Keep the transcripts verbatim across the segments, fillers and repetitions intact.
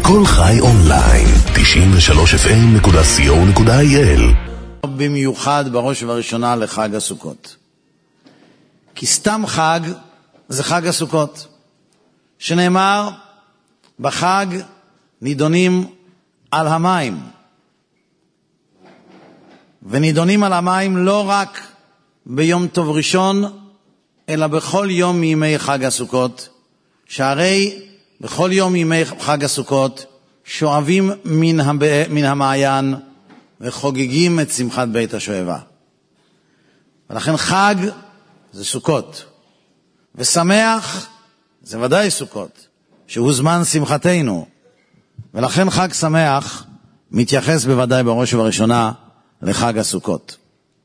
כל חי אונליין, תשעים ושלוש אף אם נקודה סי או נקודה איי אל. במיוחד בראש ובראשונה לחג הסוכות. כי סתם חג זה חג הסוכות. שנאמר, בחג נידונים על המים. ונידונים על המים לא רק ביום טוב ראשון, אלא בכל יום מימי חג הסוכות, שהרי בכל יום מימי חג הסוכות שואבים מן, הב... מן המעיין וחוגגים את שמחת בית השואבה. ולכן חג זה סוכות, ושמח זה ודאי סוכות, שהוא זמן שמחתנו, ולכן חג שמח מתייחס בוודאי בראש ובראשונה לחג הסוכות.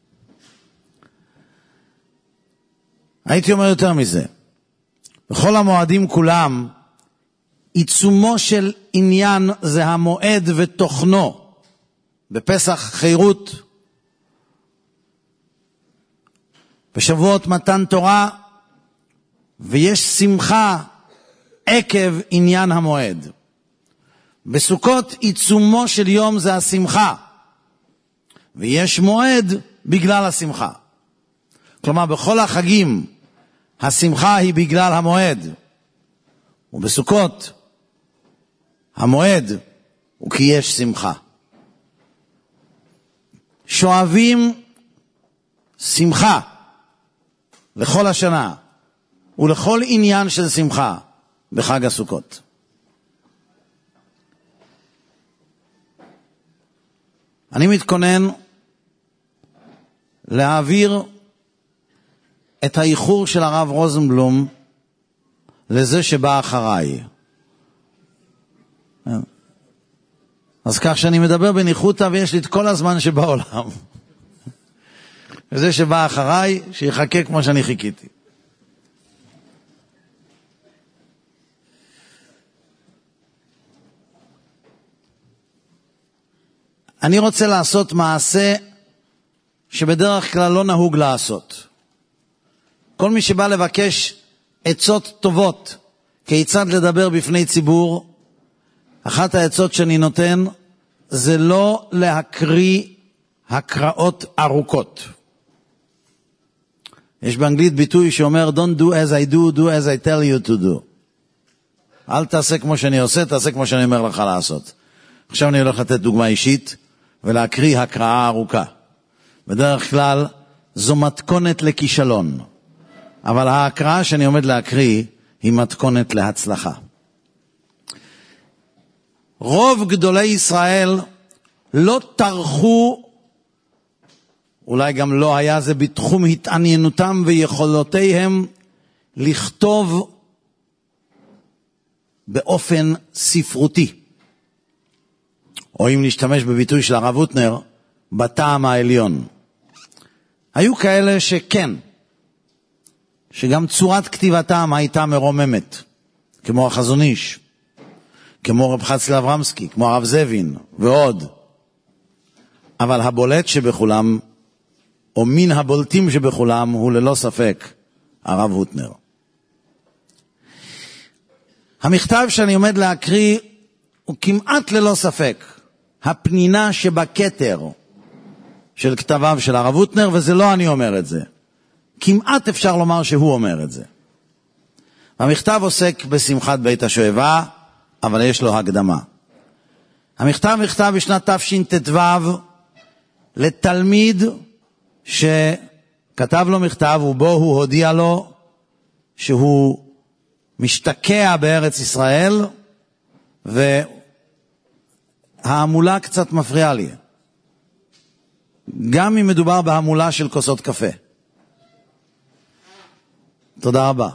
הייתי אומר יותר מזה, בכל המועדים כולם, עיצומו של עניין זה המועד ותוכנו. בפסח חירות, בשבועות מתן תורה, ויש שמחה עקב עניין המועד. בסוכות עיצומו של יום זה השמחה, ויש מועד בגלל השמחה. כלומר, בכל החגים השמחה היא בגלל המועד, ובסוכות המועד הוא כי יש שמחה. שואבים שמחה לכל השנה ולכל עניין של שמחה בחג הסוכות. אני מתכונן להעביר את האיחור של הרב רוזנבלום לזה שבא אחריי. אז כך שאני מדבר בניחותא ויש לי את כל הזמן שבעולם. וזה שבא אחריי, שיחכה כמו שאני חיכיתי. אני רוצה לעשות מעשה שבדרך כלל לא נהוג לעשות. כל מי שבא לבקש עצות טובות כיצד לדבר בפני ציבור, אחת העצות שאני נותן זה לא להקריא הקראות ארוכות. יש באנגלית ביטוי שאומר Don't do as I do, do as I tell you to do. אל תעשה כמו שאני עושה, תעשה כמו שאני אומר לך לעשות. עכשיו אני הולך לתת דוגמה אישית ולהקריא הקראה ארוכה. בדרך כלל זו מתכונת לכישלון, אבל ההקראה שאני עומד להקריא היא מתכונת להצלחה. רוב גדולי ישראל לא טרחו, אולי גם לא היה זה בתחום התעניינותם ויכולותיהם, לכתוב באופן ספרותי, או אם נשתמש בביטוי של הרב הוטנר, בטעם העליון. היו כאלה שכן, שגם צורת כתיבתם הייתה מרוממת, כמו החזון איש, כמו רב חצי אברמסקי, כמו הרב זבין ועוד. אבל הבולט שבכולם, או מן הבולטים שבכולם, הוא ללא ספק הרב הוטנר. המכתב שאני עומד להקריא הוא כמעט ללא ספק הפנינה שבכתר של כתביו של הרב הוטנר, וזה לא אני אומר את זה. כמעט אפשר לומר שהוא אומר את זה. המכתב עוסק בשמחת בית השואבה, אבל יש לו הקדמה. המכתב נכתב בשנת תשט"ו לתלמיד שכתב לו מכתב ובו הוא הודיע לו שהוא משתקע בארץ ישראל, וההמולה קצת מפריעה לי. גם אם מדובר בהמולה של כוסות קפה. תודה רבה.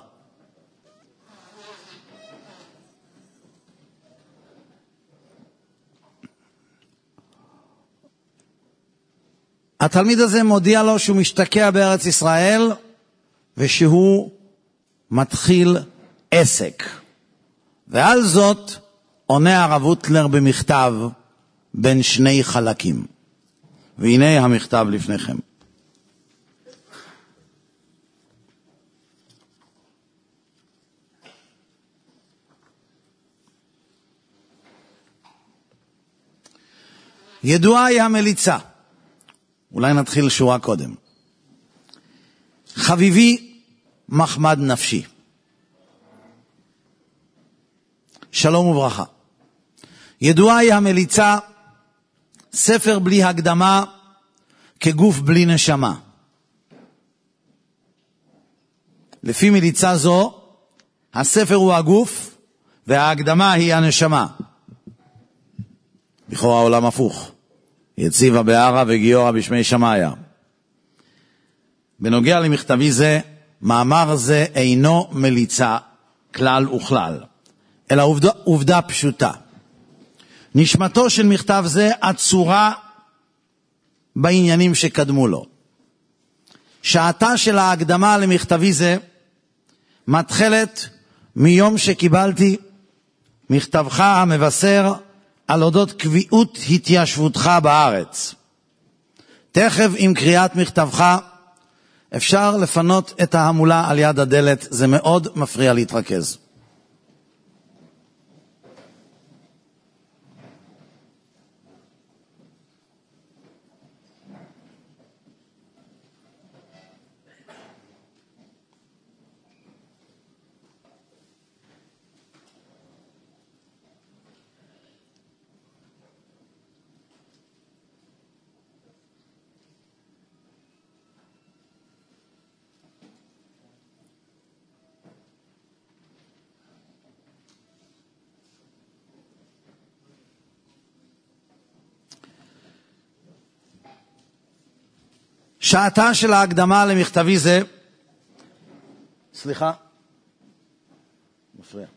התלמיד הזה מודיע לו שהוא משתקע בארץ ישראל ושהוא מתחיל עסק. ועל זאת עונה הרב הוטנר במכתב בין שני חלקים. והנה המכתב לפניכם. ידועה היא המליצה. אולי נתחיל שורה קודם. חביבי מחמד נפשי. שלום וברכה. ידועה היא המליצה, ספר בלי הקדמה, כגוף בלי נשמה. לפי מליצה זו, הספר הוא הגוף, וההקדמה היא הנשמה. לכאורה העולם הפוך. יציבה בערה וגיורא בשמי שמיה. בנוגע למכתבי זה, מאמר זה אינו מליצה כלל וכלל, אלא עובדה, עובדה פשוטה. נשמתו של מכתב זה עצורה בעניינים שקדמו לו. שעתה של ההקדמה למכתבי זה מתחלת מיום שקיבלתי מכתבך המבשר על אודות קביעות התיישבותך בארץ. תכף עם קריאת מכתבך אפשר לפנות את ההמולה על יד הדלת, זה מאוד מפריע להתרכז. שעתה של ההקדמה למכתבי זה, סליחה, מפריע.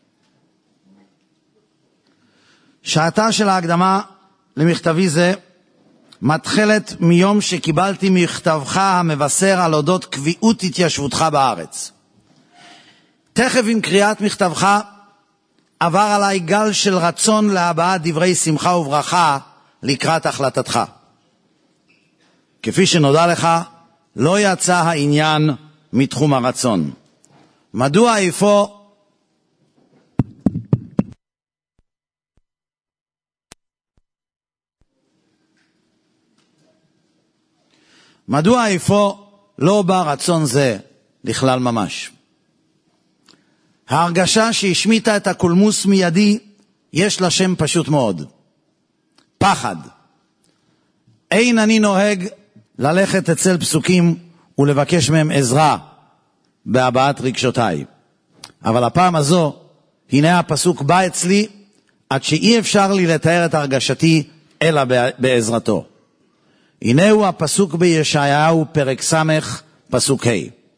שעתה של ההקדמה למכתבי זה מתחלת מיום שקיבלתי מכתבך המבשר על אודות קביעות התיישבותך בארץ. תכף עם קריאת מכתבך עבר עליי גל של רצון להבעת דברי שמחה וברכה לקראת החלטתך. כפי שנודע לך, לא יצא העניין מתחום הרצון. מדוע איפה מדוע איפה לא בא רצון זה לכלל ממש? ההרגשה שהשמיטה את הקולמוס מידי יש לה שם פשוט מאוד. פחד. אין אני נוהג ללכת אצל פסוקים ולבקש מהם עזרה בהבעת רגשותיי. אבל הפעם הזו, הנה הפסוק בא אצלי, עד שאי אפשר לי לתאר את הרגשתי אלא בעזרתו. הנה הוא הפסוק בישעיהו פרק סמך פסוק ה'.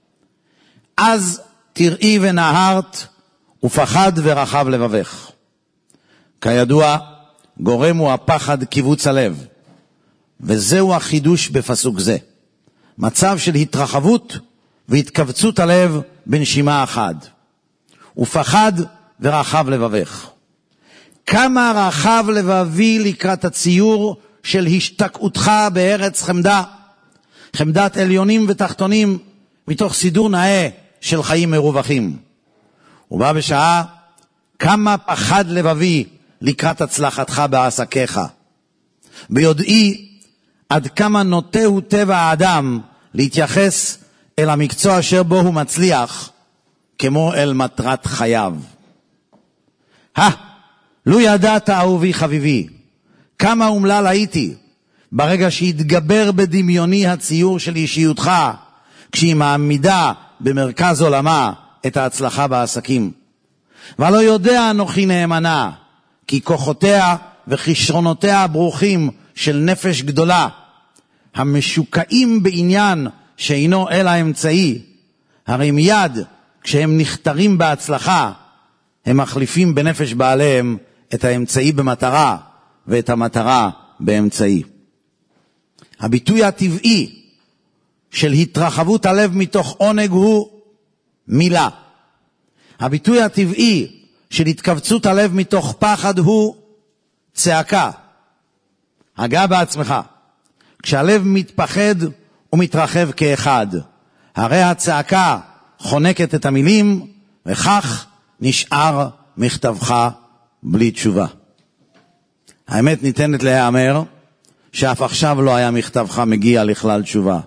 אז תראי ונהרת ופחד ורחב לבבך. כידוע, גורם הוא הפחד קיבוץ הלב. וזהו החידוש בפסוק זה. מצב של התרחבות והתכווצות הלב בנשימה אחת. ופחד ורחב לבבך. כמה רחב לבבי לקראת הציור של השתקעותך בארץ חמדה. חמדת עליונים ותחתונים מתוך סידור נאה של חיים מרווחים. ובא בשעה כמה פחד לבבי לקראת הצלחתך בעסקיך. ביודעי עד כמה נוטה הוא טבע האדם להתייחס אל המקצוע אשר בו הוא מצליח כמו אל מטרת חייו. הא, לו ידעת אהובי חביבי, כמה אומלל הייתי ברגע שהתגבר בדמיוני הציור של אישיותך, כשהיא מעמידה במרכז עולמה את ההצלחה בעסקים. ולא יודע אנוכי נאמנה, כי כוחותיה וכישרונותיה הברוכים של נפש גדולה, המשוקעים בעניין שאינו אלא אמצעי, הרי מיד כשהם נכתרים בהצלחה, הם מחליפים בנפש בעליהם את האמצעי במטרה, ואת המטרה באמצעי. הביטוי הטבעי של התרחבות הלב מתוך עונג הוא מילה. הביטוי הטבעי של התכווצות הלב מתוך פחד הוא צעקה. הגע בעצמך. כשהלב מתפחד ומתרחב כאחד, הרי הצעקה חונקת את המילים, וכך נשאר מכתבך בלי תשובה. האמת ניתנת להיאמר, שאף עכשיו לא היה מכתבך מגיע לכלל תשובה.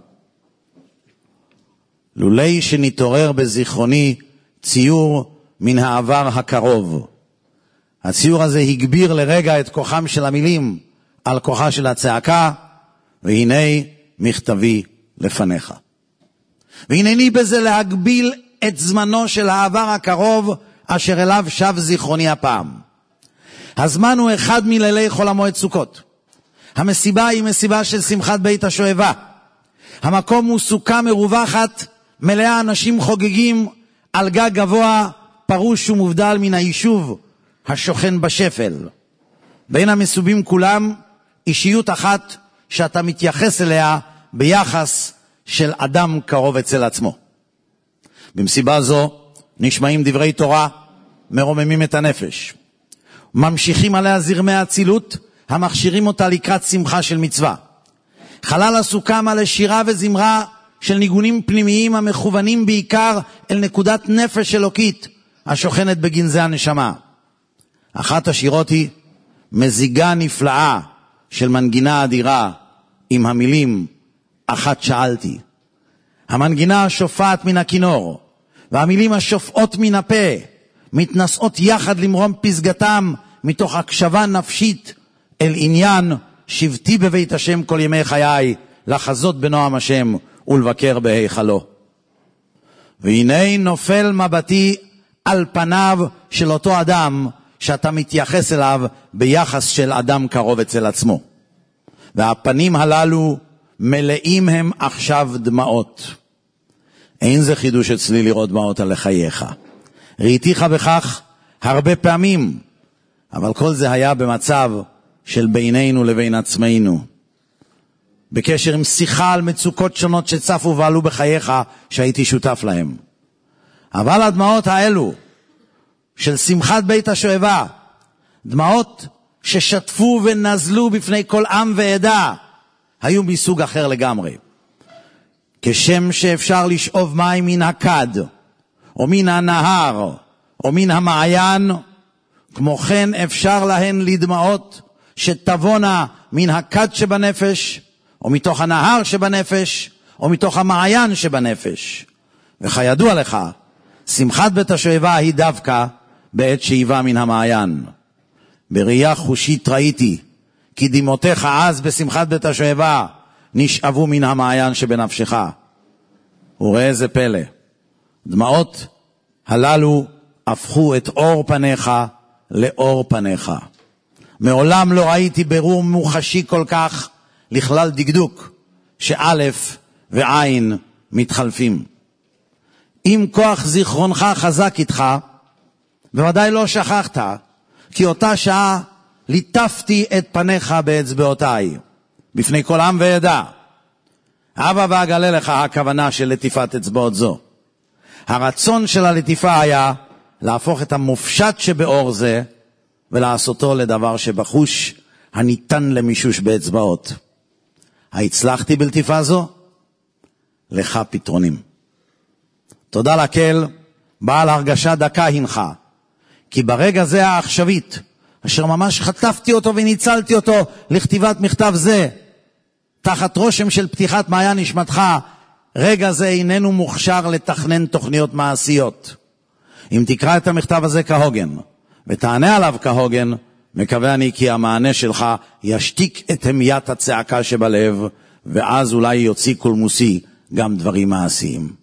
לולי שנתעורר בזיכרוני ציור מן העבר הקרוב. הציור הזה הגביר לרגע את כוחם של המילים על כוחה של הצעקה, והנה מכתבי לפניך. והנני בזה להגביל את זמנו של העבר הקרוב אשר אליו שב זיכרוני הפעם. הזמן הוא אחד מלילי חול המועד סוכות. המסיבה היא מסיבה של שמחת בית השואבה. המקום הוא סוכה מרווחת, מלאה אנשים חוגגים על גג גבוה, פרוש ומובדל מן היישוב השוכן בשפל. בין המסובים כולם אישיות אחת שאתה מתייחס אליה ביחס של אדם קרוב אצל עצמו. במסיבה זו נשמעים דברי תורה, מרוממים את הנפש. ממשיכים עליה זרמי הצילות, המכשירים אותה לקראת שמחה של מצווה. חלל הסוכה מלא שירה וזמרה של ניגונים פנימיים המכוונים בעיקר אל נקודת נפש אלוקית השוכנת בגנזי הנשמה. אחת השירות היא מזיגה נפלאה של מנגינה אדירה עם המילים אחת שאלתי. המנגינה השופעת מן הכינור והמילים השופעות מן הפה מתנשאות יחד למרום פסגתם מתוך הקשבה נפשית אל עניין שבתי בבית השם כל ימי חיי, לחזות בנועם השם ולבקר בהיכלו. והנה נופל מבטי על פניו של אותו אדם שאתה מתייחס אליו ביחס של אדם קרוב אצל עצמו. והפנים הללו מלאים הם עכשיו דמעות. אין זה חידוש אצלי לראות דמעות על לחייך. ראיתיך בכך הרבה פעמים, אבל כל זה היה במצב של בינינו לבין עצמנו. בקשר עם שיחה על מצוקות שונות שצפו ועלו בחייך שהייתי שותף להם. אבל הדמעות האלו של שמחת בית השואבה, דמעות ששטפו ונזלו בפני כל עם ועדה, היו מסוג אחר לגמרי. כשם שאפשר לשאוב מים מן הכד, או מן הנהר, או מן המעיין, כמו כן אפשר להן לדמעות שתבונה מן הכד שבנפש, או מתוך הנהר שבנפש, או מתוך המעיין שבנפש. וכידוע לך, שמחת בית השואבה היא דווקא בעת שאיבה מן המעיין. בראייה חושית ראיתי, כי דמעותיך אז בשמחת בית השואבה נשאבו מן המעיין שבנפשך. וראה איזה פלא, דמעות הללו הפכו את אור פניך לאור פניך. מעולם לא ראיתי ברור מוחשי כל כך לכלל דקדוק שאלף ועין מתחלפים. אם כוח זיכרונך חזק איתך, בוודאי לא שכחת, כי אותה שעה ליטפתי את פניך באצבעותיי, בפני כל עם ועדה. אבא ואגלה לך הכוונה של לטיפת אצבעות זו. הרצון של הלטיפה היה להפוך את המופשט שבאור זה, ולעשותו לדבר שבחוש הניתן למישוש באצבעות. הצלחתי בלטיפה זו? לך פתרונים. תודה לקל, בעל הרגשה דקה הנך, כי ברגע זה העכשווית, אשר ממש חטפתי אותו וניצלתי אותו לכתיבת מכתב זה, תחת רושם של פתיחת מעיין נשמתך, רגע זה איננו מוכשר לתכנן תוכניות מעשיות. אם תקרא את המכתב הזה כהוגן, ותענה עליו כהוגן, מקווה אני כי המענה שלך ישתיק את המיית הצעקה שבלב, ואז אולי יוציא קולמוסי גם דברים מעשיים.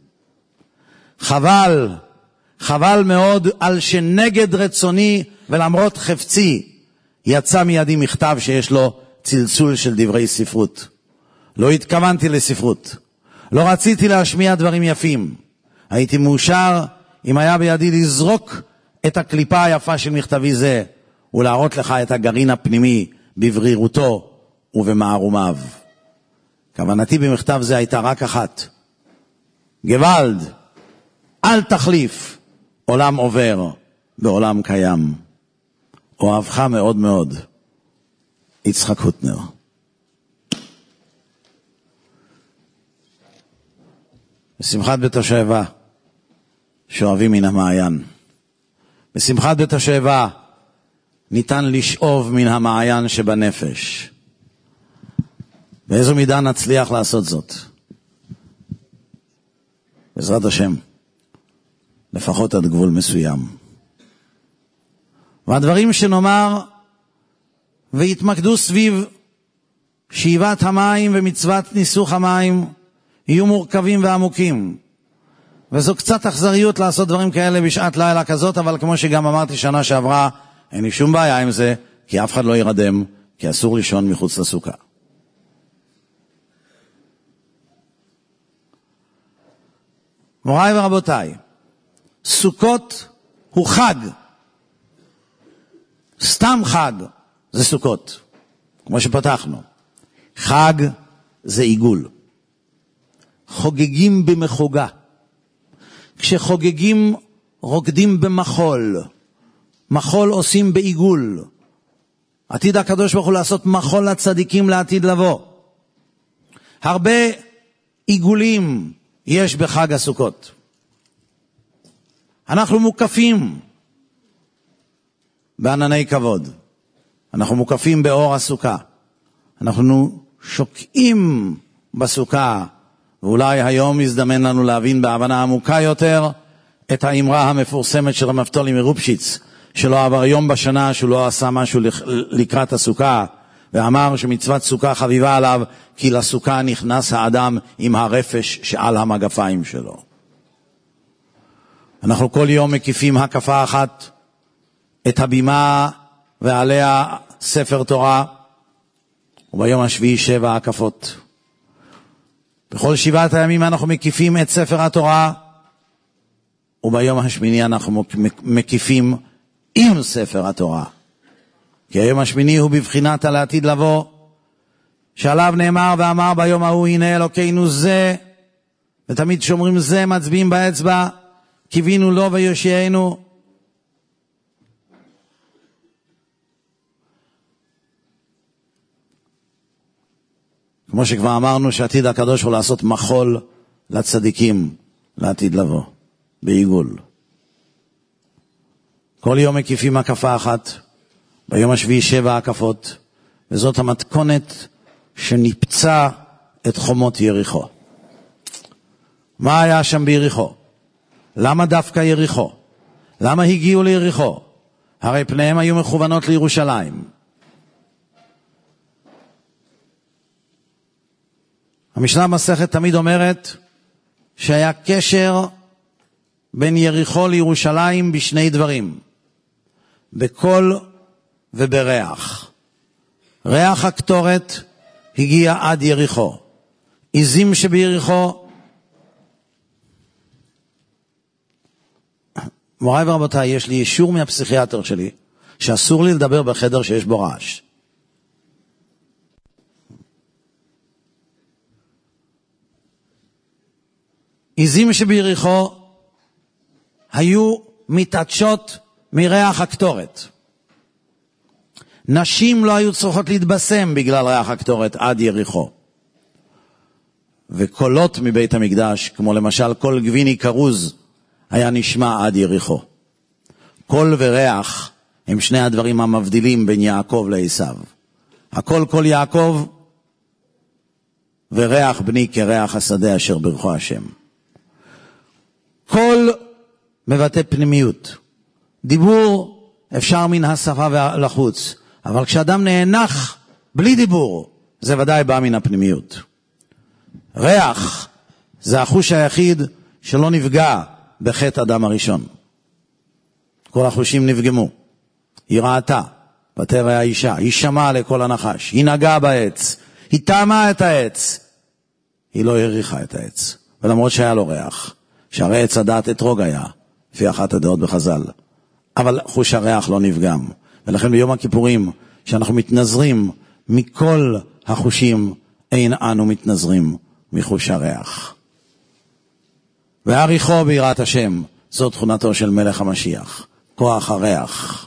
חבל, חבל מאוד על שנגד רצוני ולמרות חפצי, יצא מידי מכתב שיש לו צלצול של דברי ספרות. לא התכוונתי לספרות, לא רציתי להשמיע דברים יפים. הייתי מאושר אם היה בידי לזרוק את הקליפה היפה של מכתבי זה, ולהראות לך את הגרעין הפנימי בברירותו ובמערומיו. כוונתי במכתב זה הייתה רק אחת. גוואלד, אל תחליף, עולם עובר בעולם קיים. אוהבך מאוד מאוד, יצחק הוטנר. בשמחת בית השואבה שואבים מן המעיין. בשמחת בית השואבה ניתן לשאוב מן המעיין שבנפש. באיזו מידה נצליח לעשות זאת? בעזרת השם, לפחות עד גבול מסוים. והדברים שנאמר והתמקדו סביב שאיבת המים ומצוות ניסוך המים יהיו מורכבים ועמוקים. וזו קצת אכזריות לעשות דברים כאלה בשעת לילה כזאת, אבל כמו שגם אמרתי שנה שעברה, אין לי שום בעיה עם זה, כי אף אחד לא ירדם, כי אסור לישון מחוץ לסוכה. מוריי ורבותיי, סוכות הוא חג. סתם חג זה סוכות, כמו שפתחנו. חג זה עיגול. חוגגים במחוגה. כשחוגגים רוקדים במחול. מחול עושים בעיגול. עתיד הקדוש ברוך הוא לעשות מחול לצדיקים לעתיד לבוא. הרבה עיגולים יש בחג הסוכות. אנחנו מוקפים בענני כבוד. אנחנו מוקפים באור הסוכה. אנחנו שוקעים בסוכה, ואולי היום יזדמן לנו להבין בהבנה עמוקה יותר את האמרה המפורסמת של המפתולי מרופשיץ, שלא עבר יום בשנה שהוא לא עשה משהו לקראת הסוכה, ואמר שמצוות סוכה חביבה עליו, כי לסוכה נכנס האדם עם הרפש שעל המגפיים שלו. אנחנו כל יום מקיפים הקפה אחת את הבימה ועליה ספר תורה, וביום השביעי שבע הקפות. בכל שבעת הימים אנחנו מקיפים את ספר התורה, וביום השמיני אנחנו מקיפים עם ספר התורה. כי היום השמיני הוא בבחינת על העתיד לבוא, שעליו נאמר ואמר ביום ההוא, הנה אלוקינו זה, ותמיד שומרים זה, מצביעים באצבע, קיווינו לו ויושיענו. כמו שכבר אמרנו שעתיד הקדוש הוא לעשות מחול לצדיקים לעתיד לבוא, בעיגול. כל יום מקיפים הקפה אחת, ביום השביעי שבע הקפות, וזאת המתכונת שניפצה את חומות יריחו. מה היה שם ביריחו? למה דווקא יריחו? למה הגיעו ליריחו? הרי פניהם היו מכוונות לירושלים. המשנה במסכת תמיד אומרת שהיה קשר בין יריחו לירושלים בשני דברים, בקול ובריח. ריח הקטורת הגיע עד יריחו. עזים שביריחו, מוריי ורבותיי, יש לי אישור מהפסיכיאטר שלי שאסור לי לדבר בחדר שיש בו רעש. עזים שביריחו היו מתעדשות מריח הקטורת. נשים לא היו צריכות להתבשם בגלל ריח הקטורת עד יריחו. וקולות מבית המקדש, כמו למשל קול גביני קרוז, היה נשמע עד יריחו. קול וריח הם שני הדברים המבדילים בין יעקב לעשיו. הקול קול יעקב, וריח בני כריח השדה אשר ברכו השם. קול מבטא פנימיות. דיבור אפשר מן השפה ולחוץ, אבל כשאדם נאנח בלי דיבור, זה ודאי בא מן הפנימיות. ריח זה החוש היחיד שלא נפגע בחטא אדם הראשון. כל החושים נפגמו. היא ראתה, ותראה האישה, היא שמעה לכל הנחש, היא נגעה בעץ, היא טעמה את העץ, היא לא הריחה את העץ, ולמרות שהיה לו ריח, שהרי עץ הדעת אתרוג היה, לפי אחת הדעות בחז"ל, אבל חוש הריח לא נפגם. ולכן ביום הכיפורים, שאנחנו מתנזרים מכל החושים, אין אנו מתנזרים מחוש הריח. והריחו ביראת השם, זאת תכונתו של מלך המשיח, כוח הריח.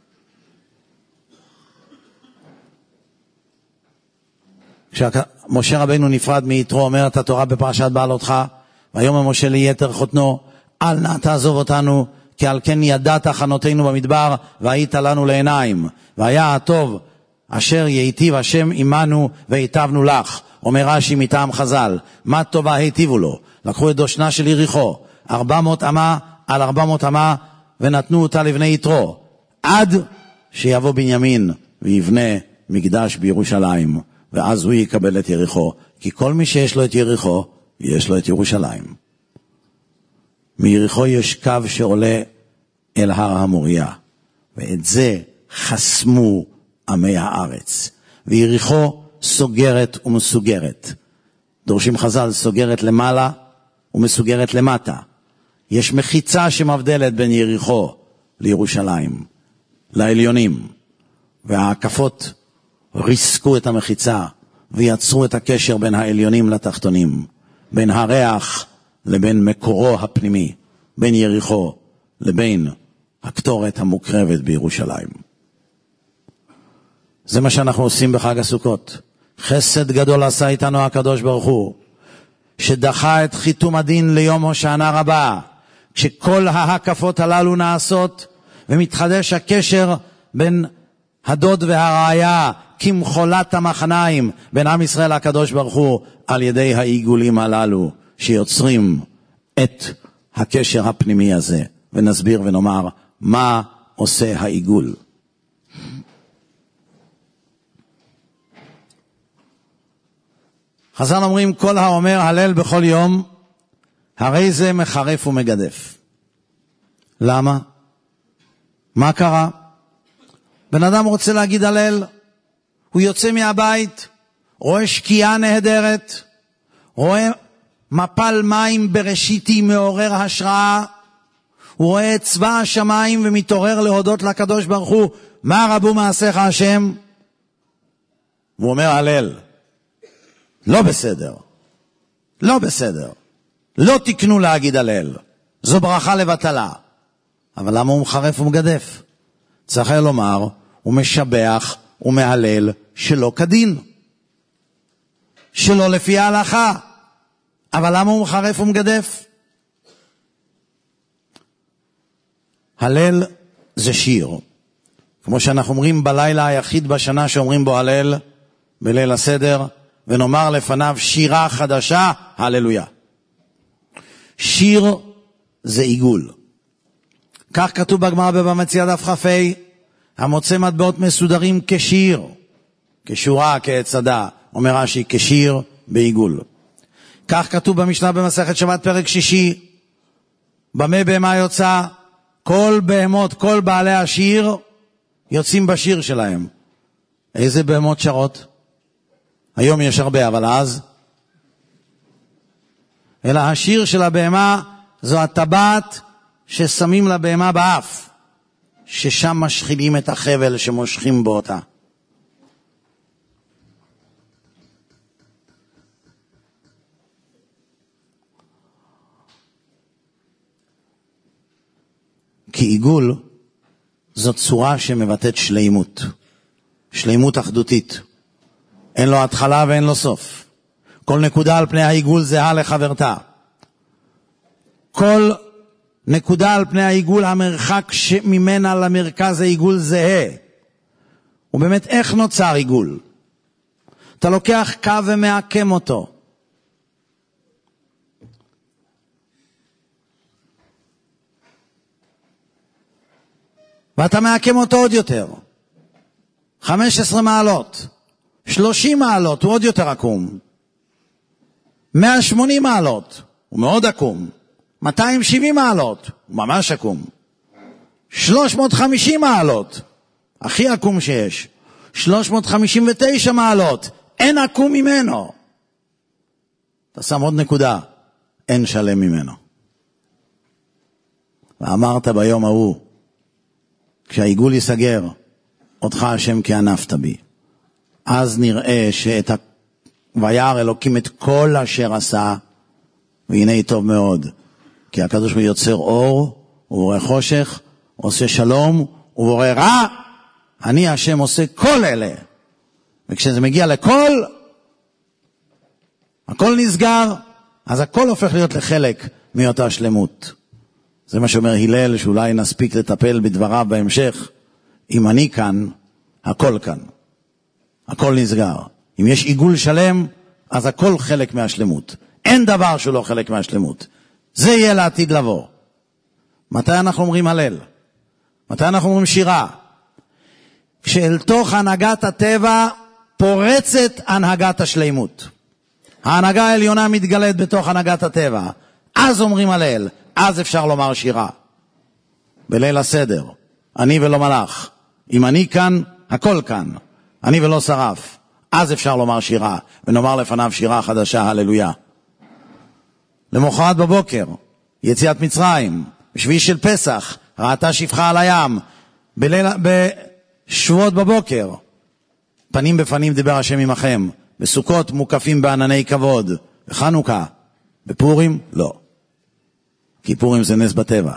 כשמשה רבינו נפרד מיתרו, אומרת התורה בפרשת בעלותך, ויאמר משה ליתר חותנו, אל נא תעזוב אותנו, כי על כן ידעת חנותינו במדבר, והיית לנו לעיניים. והיה הטוב אשר ייטיב השם עמנו והיטבנו לך. אומר רש"י מטעם חז"ל, מה טובה היטיבו לו. לקחו את דושנה של יריחו, ארבע מאות אמה על ארבע מאות אמה, ונתנו אותה לבני יתרו, עד שיבוא בנימין ויבנה מקדש בירושלים, ואז הוא יקבל את יריחו, כי כל מי שיש לו את יריחו, יש לו את ירושלים. מיריחו יש קו שעולה אל הר המוריה, ואת זה חסמו עמי הארץ. ויריחו סוגרת ומסוגרת. דורשים חז"ל, סוגרת למעלה ומסוגרת למטה. יש מחיצה שמבדלת בין יריחו לירושלים, לעליונים, וההקפות ריסקו את המחיצה ויצרו את הקשר בין העליונים לתחתונים, בין הריח לבין מקורו הפנימי, בין יריחו לבין הקטורת המוקרבת בירושלים. זה מה שאנחנו עושים בחג הסוכות. חסד גדול עשה איתנו הקדוש ברוך הוא, שדחה את חיתום הדין ליום הושענא רבה, כשכל ההקפות הללו נעשות ומתחדש הקשר בין הדוד והרעיה כמחולת המחניים בין עם ישראל הקדוש ברוך הוא, על ידי העיגולים הללו שיוצרים את הקשר הפנימי הזה. ונסביר ונאמר מה עושה העיגול. חז"ל אומרים, כל האומר הלל בכל יום, הרי זה מחרף ומגדף. למה? מה קרה? בן אדם רוצה להגיד הלל, הוא יוצא מהבית, רואה שקיעה נהדרת, רואה מפל מים בראשיתי מעורר השראה, הוא רואה את צבא השמיים ומתעורר להודות לקדוש ברוך הוא, מה רבו מעשיך השם? הוא אומר הלל, לא בסדר, לא בסדר, לא תקנו להגיד הלל, זו ברכה לבטלה. אבל למה הוא מחרף ומגדף? צריך לומר, הוא משבח ומהלל שלא כדין, שלא לפי ההלכה. אבל למה הוא מחרף ומגדף? הלל זה שיר, כמו שאנחנו אומרים בלילה היחיד בשנה שאומרים בו הלל, בליל הסדר, ונאמר לפניו שירה חדשה, הללויה. שיר זה עיגול. כך כתוב בגמרא בבבא מציעא דף כ"ה, המוצא מטבעות מסודרים כשיר, כשורה, כצדה, אומר רש"י, כשיר בעיגול. כך כתוב במשנה במסכת שבת פרק שישי, במה בהמה יוצא, כל בהמות, כל בעלי השיר, יוצאים בשיר שלהם. איזה בהמות שרות? היום יש הרבה, אבל אז? אלא השיר של הבהמה, זו הטבעת ששמים לבהמה באף, ששם משחילים את החבל שמושכים בו אותה. כי עיגול זו צורה שמבטאת שלימות, שלימות אחדותית. אין לו התחלה ואין לו סוף. כל נקודה על פני העיגול זהה לחברתה. כל נקודה על פני העיגול, המרחק ממנה למרכז העיגול זהה. ובאמת איך נוצר עיגול? אתה לוקח קו ומעקם אותו. ואתה מעקם אותו עוד יותר. חמש עשרה מעלות. שלושים מעלות, הוא עוד יותר עקום. מאה ושמונים מעלות, הוא מאוד עקום. מאתיים ושבעים מעלות, הוא ממש עקום. שלוש מאות וחמישים מעלות, הכי עקום שיש. שלוש מאות חמישים ותשע מעלות, אין עקום ממנו. אתה שם עוד נקודה, אין שלם ממנו. ואמרת ביום ההוא, כשהעיגול יסגר, אותך השם כי ענפת בי. אז נראה שאת ה... וירא אלוקים את כל אשר עשה, והנה טוב מאוד. כי הקדוש הוא יוצר אור, הוא בורא חושך, עושה שלום, הוא בורא רע. אני השם עושה כל אלה. וכשזה מגיע לכל, הכל נסגר, אז הכל הופך להיות לחלק מאותה שלמות. זה מה שאומר הלל, שאולי נספיק לטפל בדבריו בהמשך. אם אני כאן, הכל כאן. הכל נסגר. אם יש עיגול שלם, אז הכל חלק מהשלמות. אין דבר שהוא לא חלק מהשלמות. זה יהיה לעתיד לבוא. מתי אנחנו אומרים הלל? מתי אנחנו אומרים שירה? כשאל תוך הנהגת הטבע פורצת הנהגת השלימות. ההנהגה העליונה מתגלית בתוך הנהגת הטבע. אז אומרים הלל, אז אפשר לומר שירה. בליל הסדר, אני ולא מלאך. אם אני כאן, הכל כאן. אני ולא שרף. אז אפשר לומר שירה, ונאמר לפניו שירה חדשה, הללויה. למחרת בבוקר, יציאת מצרים, בשביעי של פסח, ראתה שפחה על הים, בליל, בשבועות בבוקר, פנים בפנים דיבר השם עמכם, בסוכות מוקפים בענני כבוד, בחנוכה, בפורים, לא. כי פורים זה נס בטבע.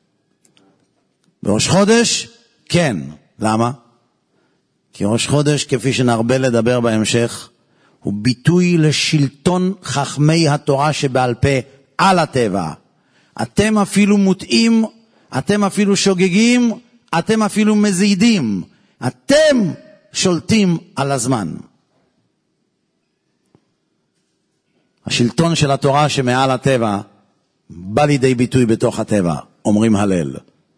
בראש חודש, כן. למה? כי ראש חודש, כפי שנרבה לדבר בהמשך, הוא ביטוי לשלטון חכמי התורה שבעל פה על הטבע. אתם אפילו מוטעים, אתם אפילו שוגגים, אתם אפילו מזידים. אתם שולטים על הזמן. השלטון של התורה שמעל הטבע בא לידי ביטוי בתוך הטבע, אומרים הלל.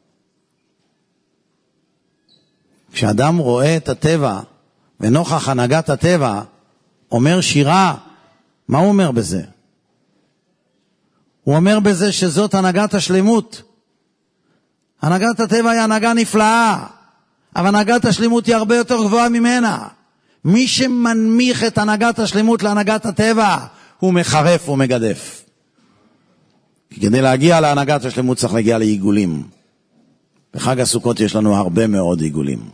כשאדם רואה את הטבע ונוכח הנהגת הטבע אומר שירה, מה הוא אומר בזה? הוא אומר בזה שזאת הנהגת השלמות. הנהגת הטבע היא הנהגה נפלאה, אבל הנהגת השלמות היא הרבה יותר גבוהה ממנה. מי שמנמיך את הנהגת השלמות להנהגת הטבע הוא מחרף ומגדף. כי כדי להגיע להנהגת השלמות צריך להגיע לעיגולים. בחג הסוכות יש לנו הרבה מאוד עיגולים.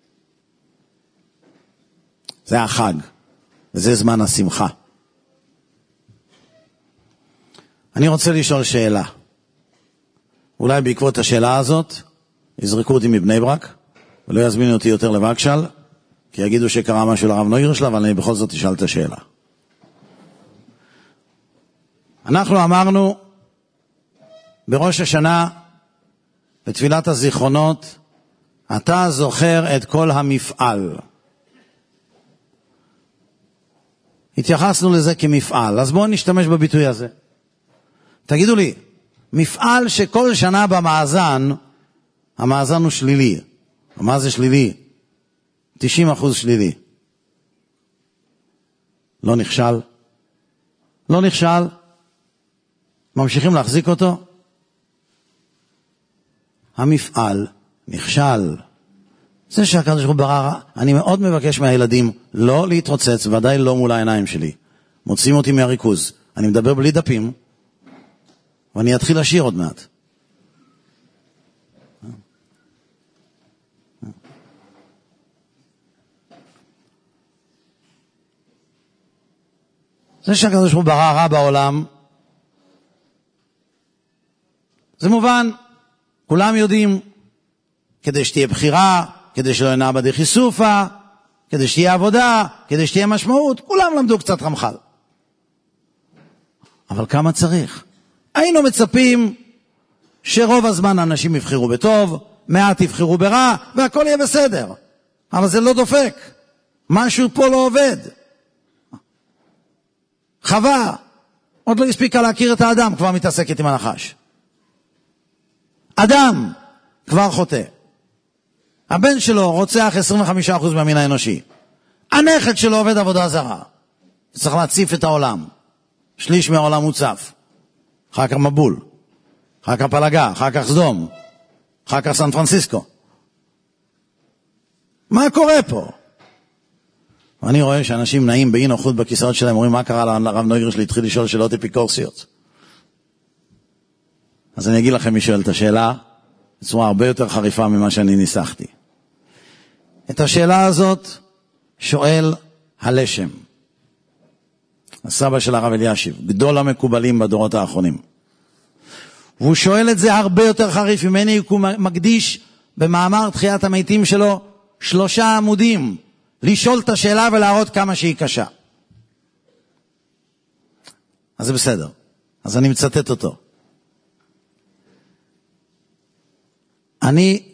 זה החג, וזה זמן השמחה. אני רוצה לשאול שאלה. אולי בעקבות השאלה הזאת יזרקו אותי מבני ברק, ולא יזמינו אותי יותר לבקשל, כי יגידו שקרה משהו לרב נויר שלה, אבל אני בכל זאת אשאל את השאלה. אנחנו אמרנו בראש השנה, בתפילת הזיכרונות, אתה זוכר את כל המפעל. התייחסנו לזה כמפעל, אז בואו נשתמש בביטוי הזה. תגידו לי, מפעל שכל שנה במאזן, המאזן הוא שלילי. מה זה שלילי? תשעים אחוז שלילי. לא נכשל? לא נכשל? ממשיכים להחזיק אותו? המפעל נכשל. זה שהקדוש ברוך הוא ברא, אני מאוד מבקש מהילדים לא להתרוצץ, ודאי לא מול העיניים שלי. מוצאים אותי מהריכוז. אני מדבר בלי דפים, ואני אתחיל לשיר עוד מעט. זה שהקדוש ברוך הוא ברא רע בעולם, זה מובן, כולם יודעים, כדי שתהיה בחירה, כדי שלא ינע בדי חיסופה, כדי שתהיה עבודה, כדי שתהיה משמעות, כולם למדו קצת רמח"ל. אבל כמה צריך? היינו מצפים שרוב הזמן אנשים יבחרו בטוב, מעט יבחרו ברע, והכל יהיה בסדר. אבל זה לא דופק. משהו פה לא עובד. חווה, עוד לא הספיקה להכיר את האדם, כבר מתעסקת עם הנחש. אדם כבר חוטא. הבן שלו רוצח עשרים וחמישה אחוז מהמין האנושי. הנכד שלו עובד עבודה זרה. צריך להציף את העולם. שליש מהעולם מוצף. אחר כך מבול. אחר כך פלגה. אחר כך סדום. אחר כך סן פרנסיסקו. מה קורה פה? אני רואה שאנשים נעים באי נוחות בכיסאות שלהם, אומרים מה קרה לרב נויר שלי, התחיל לשאול שאלות אפיקורסיות. אז אני אגיד לכם מי שואל את השאלה, בצורה הרבה יותר חריפה ממה שאני ניסחתי. את השאלה הזאת שואל הלשם, הסבא של הרב אלישיב, גדול המקובלים בדורות האחרונים. והוא שואל את זה הרבה יותר חריף ממני, הוא מקדיש במאמר תחיית המתים שלו שלושה עמודים, לשאול את השאלה ולהראות כמה שהיא קשה. אז זה בסדר. אז אני מצטט אותו. אני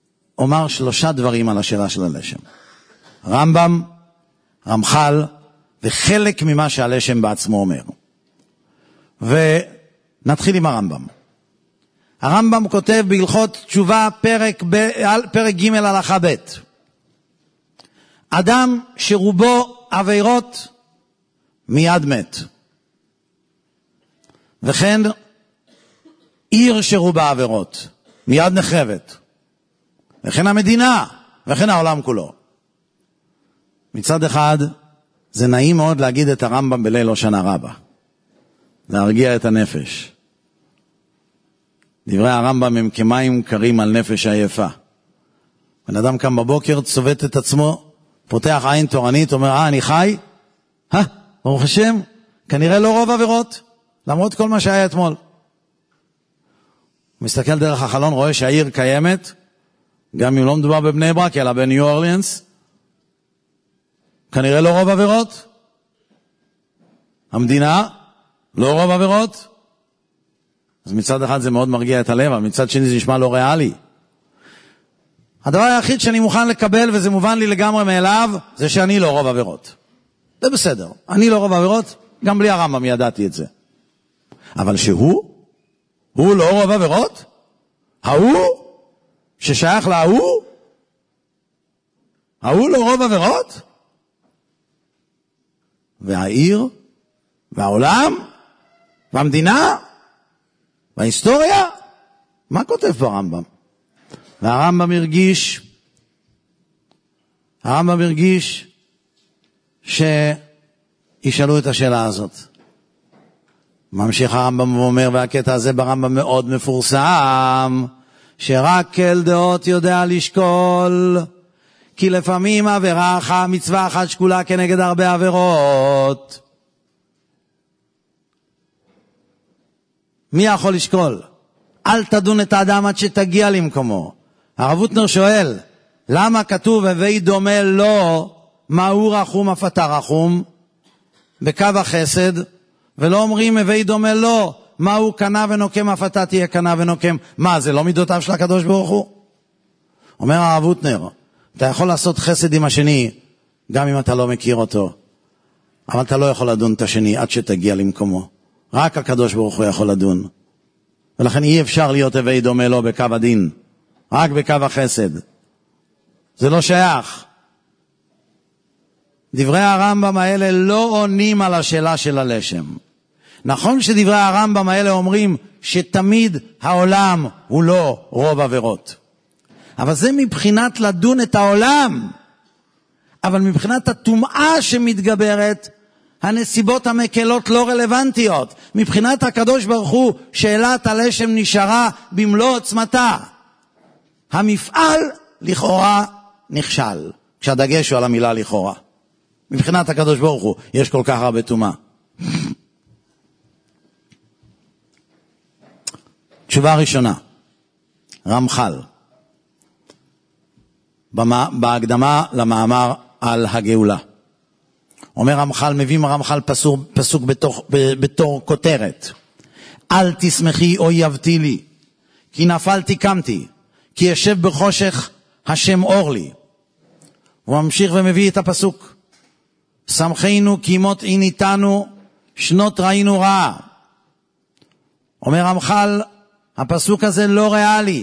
אומר שלושה דברים על השאלה של הלשם. רמב"ם, רמח"ל וחלק ממה שהלשם בעצמו אומר. ונתחיל עם הרמב"ם. הרמב"ם כותב בהלכות תשובה פרק, ב, פרק ג' הלכה ב'. אדם שרובו עבירות מיד מת. וכן עיר שרובה עבירות מיד נחרבת. וכן המדינה, וכן העולם כולו. מצד אחד, זה נעים מאוד להגיד את הרמב"ם בליל הושענא רבה. להרגיע את הנפש. דברי הרמב"ם הם כמים קרים על נפש עייפה. בן אדם קם בבוקר, צובט את עצמו, פותח עין תורנית, אומר, אה, אני חי? אה, ברוך השם, כנראה לא רוב עבירות, למרות כל מה שהיה אתמול. הוא מסתכל דרך החלון, רואה שהעיר קיימת, גם אם לא מדובר בבני ברק, אלא בניו אורלינס, כנראה לא רוב עבירות. המדינה, לא רוב עבירות. אז מצד אחד זה מאוד מרגיע את הלב, אבל מצד שני זה נשמע לא ריאלי. הדבר היחיד שאני מוכן לקבל, וזה מובן לי לגמרי מאליו, זה שאני לא רוב עבירות. זה בסדר. אני לא רוב עבירות, גם בלי הרמב"ם ידעתי את זה. אבל שהוא, הוא לא רוב עבירות? ההוא, ששייך להוא, ההוא לא רוב עבירות? והעיר, והעולם, והמדינה, וההיסטוריה, מה כותב פה הרמב"ם? והרמב"ם הרגיש, הרמב"ם הרגיש שישאלו את השאלה הזאת. ממשיך הרמב"ם ואומר, והקטע הזה ברמב"ם מאוד מפורסם, שרק אל דעות יודע לשקול, כי לפעמים עבירה אחת, מצווה אחת שקולה כנגד הרבה עבירות. מי יכול לשקול? אל תדון את האדם עד שתגיע למקומו. הרב הוטנר שואל, למה כתוב הווי דומה לו מהו רחום אף אתה רחום בקו החסד, ולא אומרים הווי דומה לו מהו קנה ונוקם אף אתה תהיה קנה ונוקם? מה, זה לא מידותיו של הקדוש ברוך הוא? אומר הרב הוטנר, אתה יכול לעשות חסד עם השני גם אם אתה לא מכיר אותו, אבל אתה לא יכול לדון את השני עד שתגיע למקומו. רק הקדוש ברוך הוא יכול לדון, ולכן אי אפשר להיות הווי דומה לו בקו הדין, רק בקו החסד. זה לא שייך. דברי הרמב"ם האלה לא עונים על השאלה של הלשם. נכון שדברי הרמב"ם האלה אומרים שתמיד העולם הוא לא רוב עבירות, אבל זה מבחינת לדון את העולם. אבל מבחינת הטומאה שמתגברת, הנסיבות המקלות לא רלוונטיות. מבחינת הקדוש ברוך הוא, שאלת הלשם נשארה במלוא עוצמתה. המפעל לכאורה נכשל, כשהדגש הוא על המילה לכאורה. מבחינת הקדוש ברוך הוא יש כל כך הרבה טומאה. תשובה ראשונה, רמח"ל, בהקדמה למאמר על הגאולה. אומר רמח"ל, מביא רמח"ל פסוק, פסוק בתור, בתור כותרת. אל תשמחי אויבתי לי, כי נפלתי קמתי, כי ישב בחושך השם אור לי. הוא ממשיך ומביא את הפסוק. שמחנו כי מות עיניתנו, שנות ראינו רעה. אומר רמח"ל, הפסוק הזה לא ריאלי.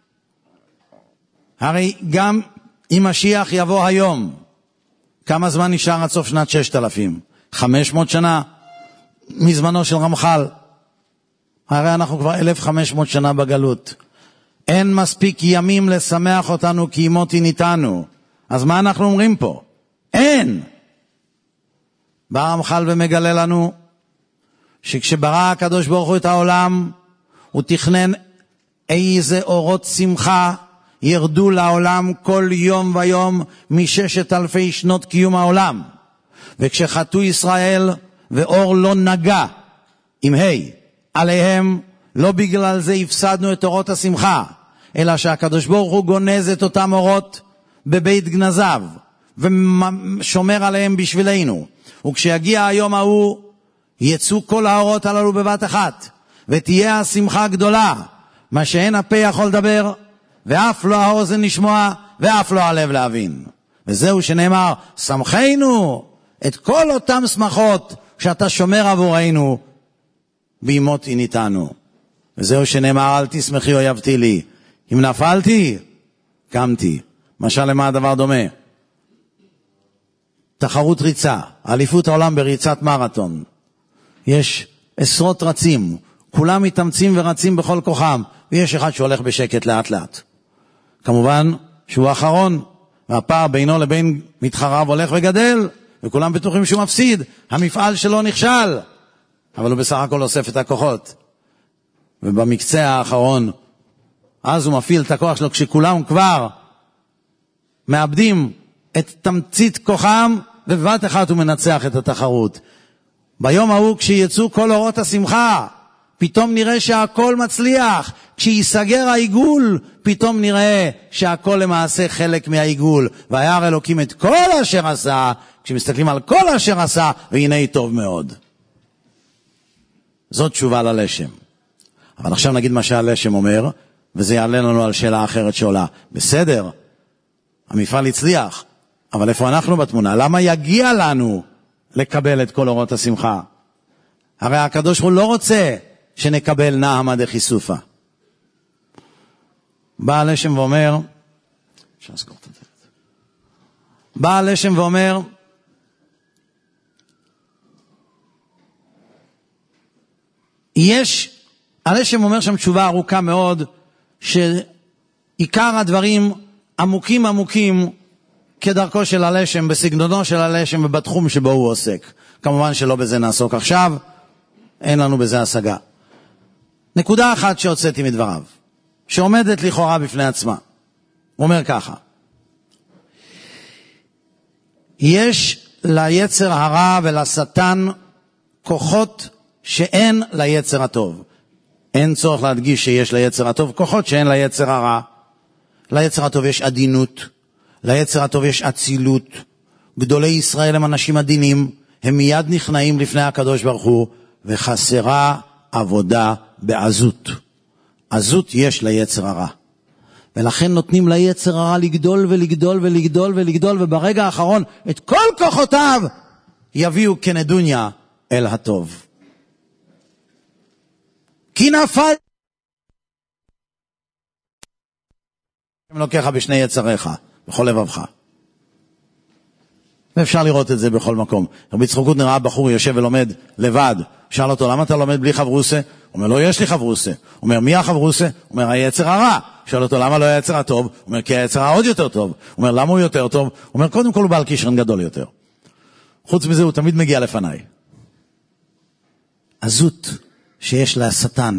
הרי גם אם משיח יבוא היום, כמה זמן נשאר עד סוף שנת ששת אלפים? חמש מאות שנה מזמנו של רמח"ל. הרי אנחנו כבר אלף וחמש מאות שנה בגלות. אין מספיק ימים לשמח אותנו כי ימות עיניתנו. אז מה אנחנו אומרים פה? אין. בא רמח"ל ומגלה לנו שכשברא הקדוש ברוך הוא את העולם, הוא תכנן איזה אורות שמחה ירדו לעולם כל יום ויום מששת אלפי שנות קיום העולם. וכשחטאו ישראל ואור לא נגע עם ה' עליהם, לא בגלל זה הפסדנו את אורות השמחה, אלא שהקדוש ברוך הוא גונז את אותם אורות בבית גנזיו ושומר עליהם בשבילנו. וכשיגיע היום ההוא יצאו כל האורות הללו בבת אחת, ותהיה השמחה גדולה, מה שאין הפה יכול לדבר, ואף לא האוזן לשמוע, ואף לא הלב להבין. וזהו שנאמר, שמחנו את כל אותם שמחות שאתה שומר עבורנו, בימות עיניתנו. וזהו שנאמר, אל תשמחי אויבתי לי. אם נפלתי, קמתי. משל למה הדבר דומה? תחרות ריצה, אליפות העולם בריצת מרתון. יש עשרות רצים, כולם מתאמצים ורצים בכל כוחם, ויש אחד שהולך בשקט לאט לאט. כמובן שהוא האחרון, והפער בינו לבין מתחריו הולך וגדל, וכולם בטוחים שהוא מפסיד, המפעל שלו נכשל, אבל הוא בסך הכל אוסף את הכוחות. ובמקצה האחרון, אז הוא מפעיל את הכוח שלו, כשכולם כבר מאבדים את תמצית כוחם, ובבת אחת הוא מנצח את התחרות. ביום ההוא, כשיצאו כל אורות השמחה, פתאום נראה שהכל מצליח. כשיסגר העיגול, פתאום נראה שהכל למעשה חלק מהעיגול. וירא אלוקים את כל אשר עשה, כשמסתכלים על כל אשר עשה, והנה טוב מאוד. זאת תשובה ללשם. אבל עכשיו נגיד מה שהלשם אומר, וזה יעלה לנו על שאלה אחרת שעולה. בסדר, המפעל הצליח, אבל איפה אנחנו בתמונה? למה יגיע לנו לקבל את כל אורות השמחה? הרי הקדוש הוא לא רוצה שנקבל נעמה דחיסופה. בא הלשם ואומר, בא הלשם ואומר, יש, הלשם אומר שם תשובה ארוכה מאוד, שעיקר הדברים עמוקים עמוקים, כדרכו של הלשם, בסגנונו של הלשם ובתחום שבו הוא עוסק. כמובן שלא בזה נעסוק עכשיו, אין לנו בזה השגה. נקודה אחת שהוצאתי מדבריו, שעומדת לכאורה בפני עצמה. הוא אומר ככה, יש ליצר הרע ולשטן כוחות שאין ליצר הטוב. אין צורך להדגיש שיש ליצר הטוב כוחות שאין ליצר הרע. ליצר הטוב יש עדינות, ליצר הטוב יש אצילות. גדולי ישראל הם אנשים עדינים, הם מיד נכנעים לפני הקדוש ברוך הוא, וחסרה עבודה בעזות. עזות יש ליצר הרע. ולכן נותנים ליצר הרע לגדול ולגדול ולגדול ולגדול, וברגע האחרון את כל כוחותיו יביאו כנדוניה אל הטוב. כי נפל אלוקיך בשני יצריך, בכל לבבך. ואפשר לראות את זה בכל מקום. רבי יצחק קוטנר ראה בחור יושב ולומד לבד, שאל אותו, למה אתה לומד בלי חברוסה? הוא אומר, לא, יש לי חברוסה. הוא אומר, מי החברוסה? הוא אומר, היצר הרע. שאל אותו, למה לא היצר הטוב? הוא אומר, כי היצר הרע עוד יותר טוב. הוא אומר, למה הוא יותר טוב? הוא אומר, קודם כל הוא בעל כישרון גדול יותר. חוץ מזה הוא תמיד מגיע לפניי. עזות שיש לשטן.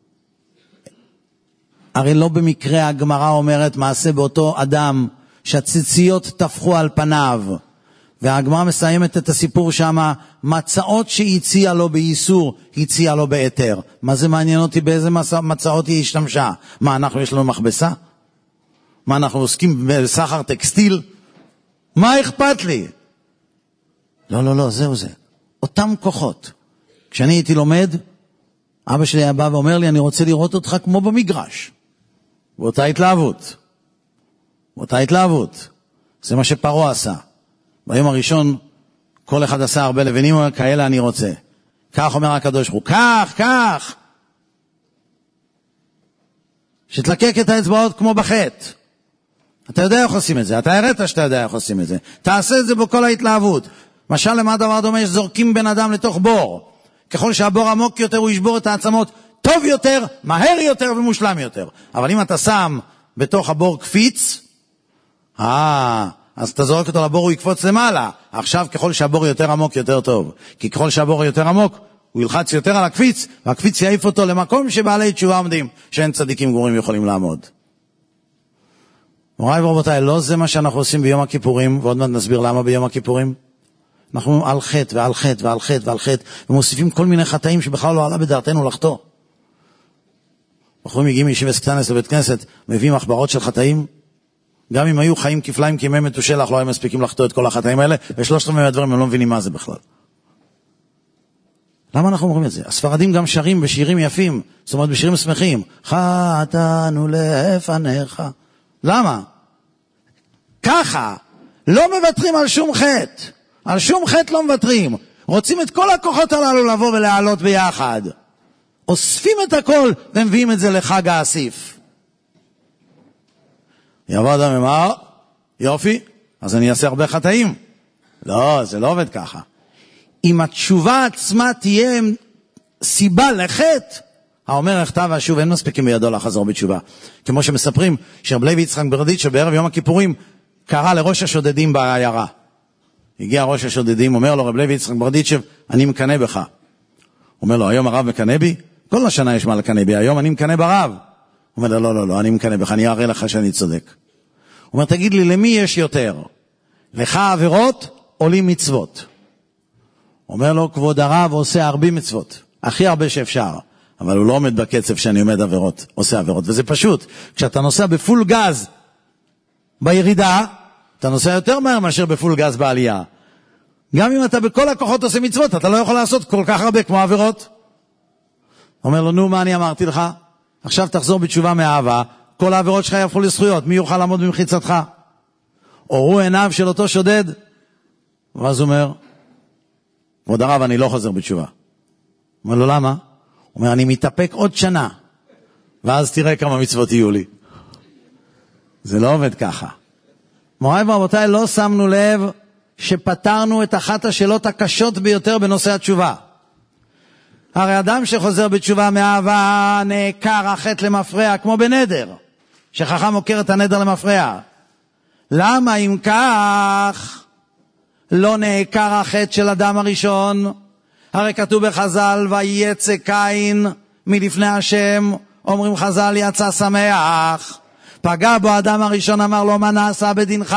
הרי לא במקרה הגמרא אומרת מעשה באותו אדם שהציציות תפחו על פניו, והגמרא מסיימת את הסיפור שמה, מצאות שהציע לו באיסור, הציע לו ביתר. מה זה מעניין אותי באיזה מצאות היא השתמשה? מה, אנחנו יש לנו מכבסה? מה, אנחנו עוסקים בסחר טקסטיל? מה אכפת לי? לא, לא, לא, זהו זה. אותם כוחות. כשאני הייתי לומד, אבא שלי היה בא ואומר לי, אני רוצה לראות אותך כמו במגרש. באותה התלהבות. באותה התלהבות. זה מה שפרעה עשה. ביום הראשון, כל אחד עשה הרבה לבנים, כאלה אני רוצה. כך אומר הקדוש ברוך הוא, כך, כך. שתלקק את האצבעות כמו בחטא. אתה יודע איך עושים את זה, אתה הראת שאתה יודע איך עושים את זה. תעשה את זה בכל ההתלהבות. משל למה דבר דומה שזורקים בן אדם לתוך בור. ככל שהבור עמוק יותר הוא ישבור את העצמות טוב יותר, מהר יותר ומושלם יותר. אבל אם אתה שם בתוך הבור קפיץ, אה, אז אתה זורק אותו לבור, הוא יקפוץ למעלה. עכשיו ככל שהבור יותר עמוק יותר טוב. כי ככל שהבור יותר עמוק, הוא ילחץ יותר על הקפיץ, והקפיץ יעיף אותו למקום שבעלי תשובה עומדים, שאין צדיקים גמורים יכולים לעמוד. מוריי ורבותיי, לא זה מה שאנחנו עושים ביום הכיפורים, ועוד מעט נסביר למה ביום הכיפורים. אנחנו על חטא ועל חטא ועל חטא ועל חטא, ומוסיפים כל מיני חטאים שבכלל לא עלה בדעתנו לחטוא. בחורים מגיעים מישיבת קטנס לבית כנסת, מביאים מחברות של חטאים, גם אם היו חיים כפליים כימי מתושלח, לא היו מספיקים לחטוא את כל החטאים האלה, ושלושת רבעי מהדברים הם לא מבינים מה זה בכלל. למה אנחנו אומרים את זה? הספרדים גם שרים בשירים יפים, זאת אומרת בשירים שמחים, חטאנו לפניך. למה? ככה, לא מבטרים על שום חטא. על שום חטא לא מוותרים. רוצים את כל הכוחות הללו לבוא ולהעלות ביחד. אוספים את הכל ומביאים את זה לחג האסיף. יבוא אדם אמר, יופי, אז אני אעשה הרבה חטאים. לא, זה לא עובד ככה. אם התשובה עצמה תהיה סיבה לחטא, האומר הכתב והשוב אין מספיקים בידו לחזור בתשובה. כמו שמספרים שרב לוי יצחק ברדיצ'ב בערב יום הכיפורים קרא לראש השודדים בעיירה. הגיע ראש השודדים, אומר לו רב לוי יצחק ברדיצ'ב, אני מקנה בך. אומר לו, היום הרב מקנה בי? כל השנה יש מה לקנה בי, היום אני מקנה ברב. אומר לו, לא, לא, לא, אני מקנה בך, אני אראה לך שאני צודק. הוא אומר, תגיד לי, למי יש יותר? לך עבירות או לי מצוות? אומר לו, כבוד הרב עושה הרבה מצוות, הכי הרבה שאפשר. אבל הוא לא עומד בקצב שאני עומד עבירות, עושה עבירות. וזה פשוט, כשאתה נוסע בפול גז בירידה, אתה נוסע יותר מהר מאשר בפול גז בעלייה. גם אם אתה בכל הכוחות עושה מצוות, אתה לא יכול לעשות כל כך הרבה כמו עבירות. אומר לו, נו, מה אני אמרתי לך? עכשיו תחזור בתשובה מאהבה, כל העבירות שלך יהפכו לזכויות, מי יוכל לעמוד במחיצתך? אורו עיניו של אותו שודד. ואז הוא אומר, כבוד הרב, אני לא חוזר בתשובה. אומר לו, למה? הוא אומר, אני מתאפק עוד שנה, ואז תראה כמה מצוות יהיו לי. זה לא עובד ככה. מוריי ורבותיי, לא שמנו לב שפתרנו את אחת השאלות הקשות ביותר בנושא התשובה. הרי אדם שחוזר בתשובה מאהבה נעקר החטא למפרע, כמו בנדר, שחכם עוקר את הנדר למפרע. למה אם כך לא נעקר החטא של אדם הראשון? הרי כתוב בחז"ל, ויצא קין מלפני השם, אומרים חז"ל, יצא שמח. פגע בו אדם הראשון, אמר לו, מה נעשה בדינך?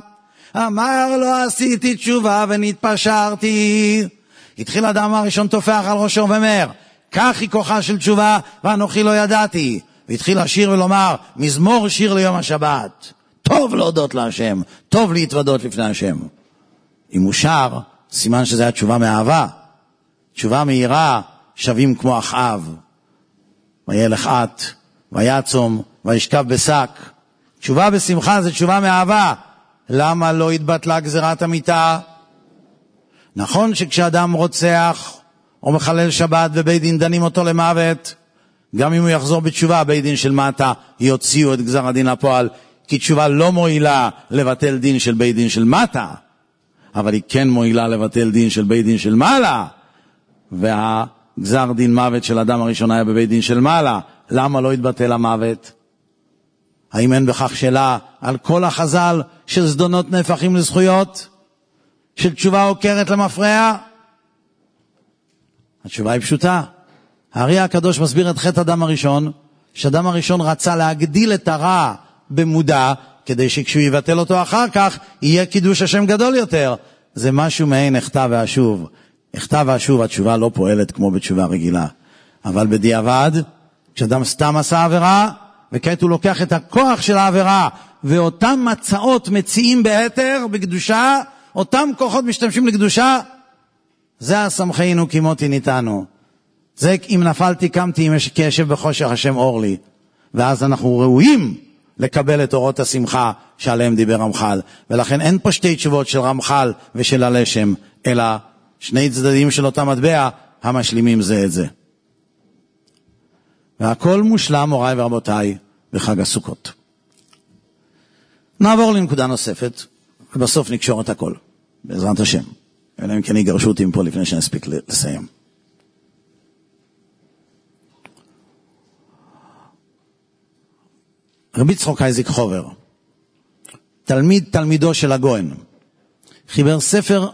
אמר לו, עשיתי תשובה ונתפשרתי. התחיל אדם הראשון תופח על ראשו ואומר, כך היא כוחה של תשובה ואנוכי לא ידעתי. והתחיל לשיר ולומר, מזמור שיר ליום השבת. טוב להודות להשם, טוב להתוודות לפני השם. אם הוא שר, סימן שזה היה תשובה מאהבה. תשובה מהירה, שווים כמו אחאב. וילך את, ויעצום, וישכב בשק. תשובה בשמחה זה תשובה מאהבה. למה לא התבטלה גזירת המיתה? נכון שכשאדם רוצח או מחלל שבת ובית דין דנים אותו למוות, גם אם הוא יחזור בתשובה, בית דין של מטה יוציאו את גזר הדין לפועל, כי תשובה לא מועילה לבטל דין של בית דין של מטה, אבל היא כן מועילה לבטל דין של בית דין של מעלה. והגזר דין מוות של אדם הראשון היה בבית דין של מעלה. למה לא התבטל המוות? האם אין בכך שאלה על כל החז"ל של זדונות נהפכים לזכויות? של תשובה עוקרת למפרע? התשובה היא פשוטה. הארי הקדוש מסביר את חטא אדם הראשון, שאדם הראשון רצה להגדיל את הרע במודע, כדי שכשהוא יבטל אותו אחר כך, יהיה קידוש השם גדול יותר. זה משהו מעין הכתב והשוב. הכתב והשוב, התשובה לא פועלת כמו בתשובה רגילה. אבל בדיעבד, כשאדם סתם עשה עבירה, וכעת הוא לוקח את הכוח של העבירה, ואותם מצאות מציעים בהתר, בקדושה, אותם כוחות משתמשים לקדושה, זה הסמכנו כמותי ניתנו. זה אם נפלתי קמתי כי ישב בחושך השם אור לי. ואז אנחנו ראויים לקבל את אורות השמחה שעליהם דיבר רמח"ל. ולכן אין פה שתי תשובות של רמח"ל ושל הלשם, אלא שני צדדים של אותה מטבע המשלימים זה את זה. והכל מושלם, מוריי ורבותיי, בחג הסוכות. נעבור לנקודה נוספת, ובסוף נקשור את הכל, בעזרת השם. אלא אם כן יגרשו אותי פה לפני שנספיק לסיים. רבי יצחק אייזיק חובר, תלמיד תלמידו של הגויין, חיבר ספר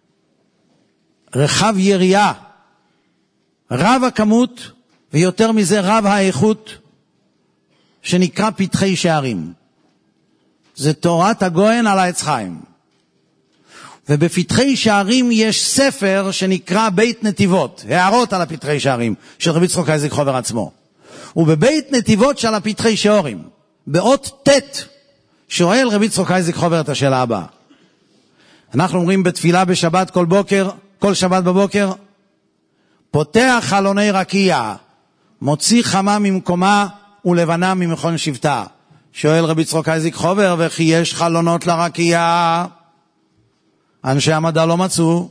רחב יריעה, רב הכמות ויותר מזה רב האיכות, שנקרא פתחי שערים. זה תורת הגויין על העץ חיים. ובפתחי שערים יש ספר שנקרא בית נתיבות, הערות על הפתחי שערים, של רבי יצחק אייזיק חובר עצמו. ובבית נתיבות של הפתחי שערים, באות ת' שואל רבי יצחק אייזיק חובר את השאלה הבאה. אנחנו אומרים בתפילה בשבת כל בוקר, כל שבת בבוקר, פותח חלוני רקיע, מוציא חמה ממקומה ולבנה ממכון שבטה. שואל רבי יצחק אייזיק חובר, וכי יש חלונות לרקיע? אנשי המדע לא מצאו.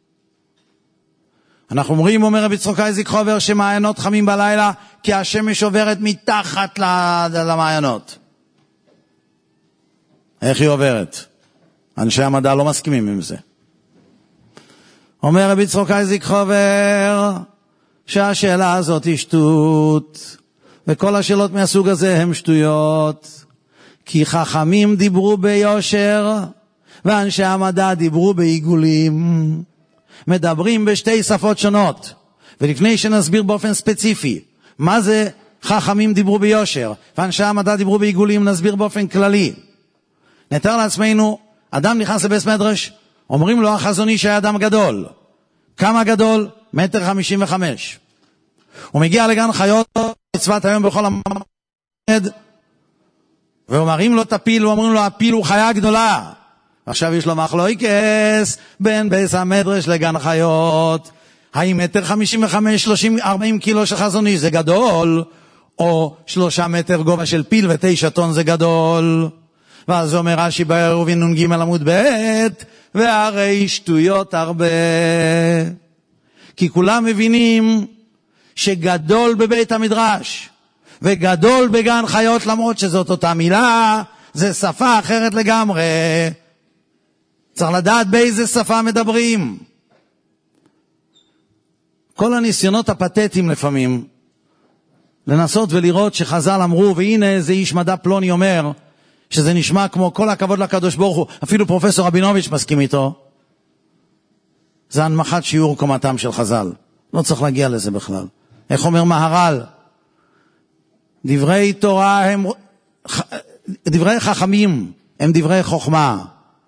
אנחנו אומרים, אומר רבי יצחק אייזיק חובר, שמעיינות חמים בלילה, כי השמש עוברת מתחת למעיינות. איך היא עוברת? אנשי המדע לא מסכימים עם זה. אומר רבי יצחק אייזיק חובר, שהשאלה הזאת היא שטות, וכל השאלות מהסוג הזה הן שטויות, כי חכמים דיברו ביושר, ואנשי המדע דיברו בעיגולים. מדברים בשתי שפות שונות. ולפני שנסביר באופן ספציפי מה זה חכמים דיברו ביושר ואנשי המדע דיברו בעיגולים, נסביר באופן כללי. נתאר לעצמנו, אדם נכנס לבית מדרש, אומרים לו החזון איש היה אדם גדול. כמה גדול? מטר חמישים וחמש. הוא מגיע לגן חיות, מצוות היום בכל המועד, ואומרים לו את הפיל, ואומרים לו הפיל הוא חיה גדולה. עכשיו יש לו מחלוקת בין בית המדרש לגן חיות. האם מטר חמישים וחמש, שלושים, ארבעים קילו של חזון איש זה גדול, או שלושה מטר גובה של פיל ותשע טון זה גדול? ואז אומר רש"י בעירובין נ"ג עמוד ב', והרי שטויות הרבה. כי כולם מבינים שגדול בבית המדרש וגדול בגן חיות, למרות שזאת אותה מילה, זה שפה אחרת לגמרי. צריך לדעת באיזה שפה מדברים. כל הניסיונות הפתטיים לפעמים, לנסות ולראות שחז"ל אמרו, והנה איזה איש מדע פלוני אומר, שזה נשמע כמו כל הכבוד לקדוש ברוך הוא, אפילו פרופסור רבינוביץ' מסכים איתו, זה הנמכת שיעור קומתם של חז"ל. לא צריך להגיע לזה בכלל. איך אומר מהר"ל? דברי תורה הם, דברי חכמים הם דברי חוכמה.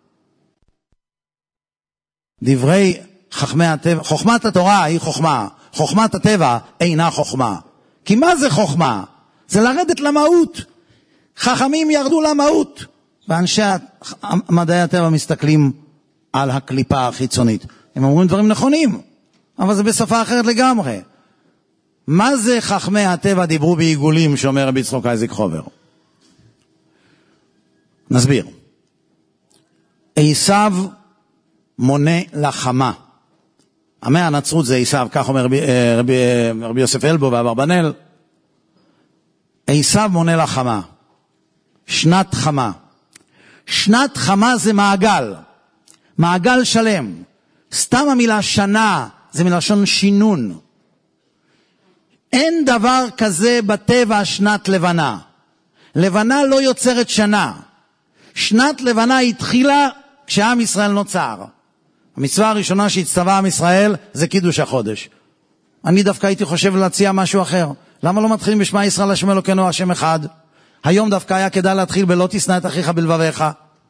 דברי חכמי הטבע, חוכמת התורה היא חוכמה, חוכמת הטבע אינה חוכמה. כי מה זה חוכמה? זה לרדת למהות. חכמים ירדו למהות, ואנשי מדעי הטבע מסתכלים על הקליפה החיצונית. הם אומרים דברים נכונים, אבל זה בשפה אחרת לגמרי. מה זה חכמי הטבע דיברו בעיגולים, שאומר רבי יצחק אייזיק חובר? נסביר. עשיו מונה לחמה. עמי הנצרות זה עשיו, כך אומר רבי, רבי, רבי יוסף אלבו ואברבנאל. עשיו מונה לחמה. שנת חמה. שנת חמה זה מעגל. מעגל שלם. סתם המילה שנה זה מלשון שינון. אין דבר כזה בטבע שנת לבנה. לבנה לא יוצרת שנה. שנת לבנה התחילה כשעם ישראל נוצר. המצווה הראשונה שהצטווה עם ישראל זה קידוש החודש. אני דווקא הייתי חושב להציע משהו אחר. למה לא מתחילים בשמע ישראל השם אלוקינו השם אחד? היום דווקא היה כדאי להתחיל בלא תשנא את אחיך בלבביך.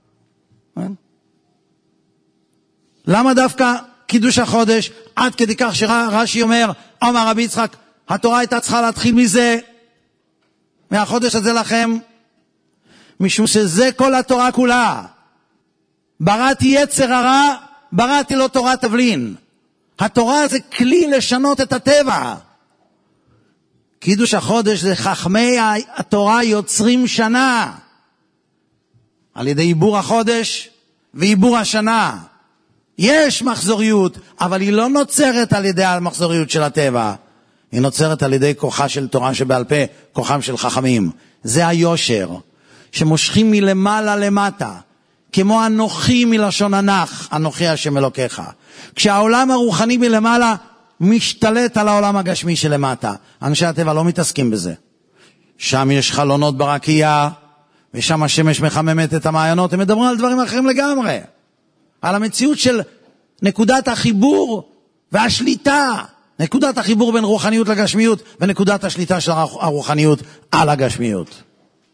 למה דווקא קידוש החודש? עד כדי כך שרש"י אומר, אמר רבי יצחק, התורה הייתה צריכה להתחיל מזה, מהחודש הזה לכם, משום שזה כל התורה כולה. בראתי יצר הרע, בראתי לו תורה תבלין. התורה זה כלי לשנות את הטבע. קידוש החודש זה חכמי התורה יוצרים שנה, על ידי עיבור החודש ועיבור השנה. יש מחזוריות, אבל היא לא נוצרת על ידי המחזוריות של הטבע. היא נוצרת על ידי כוחה של תורה שבעל פה, כוחם של חכמים. זה היושר, שמושכים מלמעלה למטה, כמו אנוכי מלשון אנך, אנוכי השם אלוקיך. כשהעולם הרוחני מלמעלה משתלט על העולם הגשמי שלמטה. אנשי הטבע לא מתעסקים בזה. שם יש חלונות ברקייה, ושם השמש מחממת את המעיינות. הם מדברים על דברים אחרים לגמרי. על המציאות של נקודת החיבור והשליטה. נקודת החיבור בין רוחניות לגשמיות, ונקודת השליטה של הרוחניות על הגשמיות.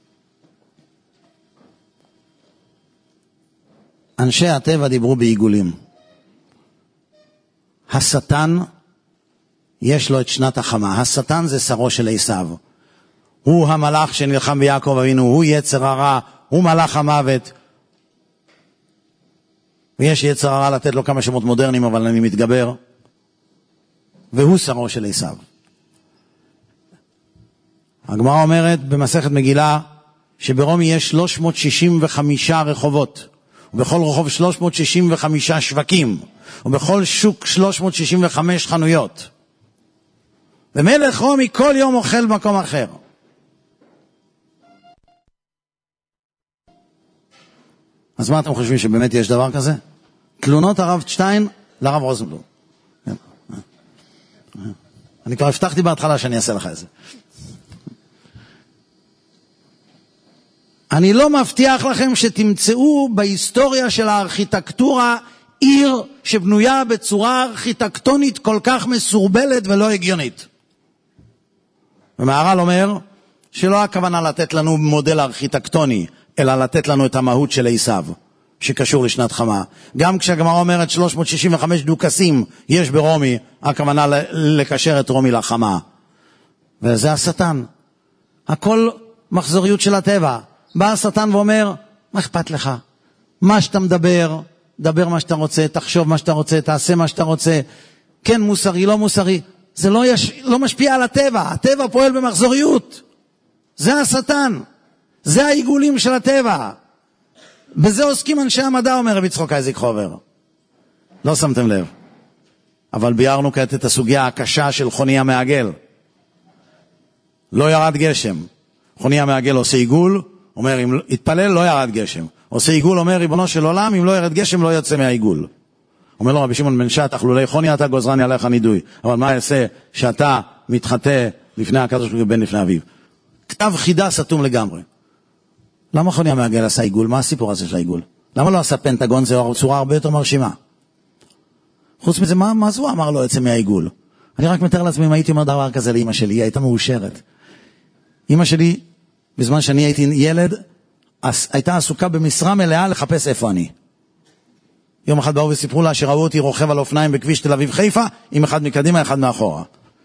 אנשי הטבע דיברו בעיגולים. השטן יש לו את שנת החמה. השטן זה שרו של עשיו. הוא המלאך שנלחם ביעקב אבינו, הוא יצר הרע, הוא מלאך המוות. ויש יצר הרע לתת לו כמה שמות מודרניים, אבל אני מתגבר. והוא שרו של עשיו. הגמרא אומרת במסכת מגילה שברומי יש שלוש מאות שישים וחמישה רחובות. ובכל רחוב שלוש מאות שישים וחמישה שווקים, ובכל שוק שלוש מאות שישים וחמש חנויות. ומלך רומי כל יום אוכל במקום אחר. אז מה אתם חושבים, שבאמת יש דבר כזה? תלונות הרב שטיין לרב רוזנבלום. אני כבר הבטחתי בהתחלה שאני אעשה לך את זה. אני לא מבטיח לכם שתמצאו בהיסטוריה של הארכיטקטורה עיר שבנויה בצורה ארכיטקטונית כל כך מסורבלת ולא הגיונית. ומהר"ל אומר שלא הכוונה לתת לנו מודל ארכיטקטוני, אלא לתת לנו את המהות של עשיו, שקשור לשנת חמה. גם כשהגמרא אומרת שלוש מאות שישים וחמש דוכסים יש ברומי, הכוונה לקשר את רומי לחמה. וזה השטן. הכל מחזוריות של הטבע. בא השטן ואומר, מה אכפת לך? מה שאתה מדבר, דבר מה שאתה רוצה, תחשוב מה שאתה רוצה, תעשה מה שאתה רוצה. כן מוסרי, לא מוסרי. זה לא, יש, לא משפיע על הטבע. הטבע פועל במחזוריות. זה השטן. זה העיגולים של הטבע. בזה עוסקים אנשי המדע, אומר רבי יצחק אייזיק חובר. לא שמתם לב. אבל ביארנו כעת את הסוגיה הקשה של חוני המעגל. לא ירד גשם. חוני המעגל עושה עיגול, אומר אם התפלל לא ירד גשם. עושה עיגול, אומר ריבונו של עולם, אם לא ירד גשם לא יוצא מהעיגול. אומר לו רבי שמעון בן שטח, לולי חוני אתה גוזרני עליך נידוי. אבל מה יעשה שאתה מתחטא לפני הקדוש ברוך הוא בן לפני אביו? כתב חידה סתום לגמרי. למה חוני המעגל עשה עיגול? מה הסיפור הזה של העיגול? למה לא עשה פנטגון? זה צורה הרבה יותר מרשימה. חוץ מזה, מה, מה זו אמר לו יוצא מהעיגול? אני רק מתאר לעצמי אם הייתי אומר דבר כזה לאמא שלי, היא הייתה מאושרת. אמא שלי, בזמן שאני הייתי ילד, הייתה עסוקה במשרה מלאה לחפש איפה אני. יום אחד באו וסיפרו לה שראו אותי רוכב על אופניים בכביש תל אביב חיפה, עם אחד מקדימה, אחד מאחורה.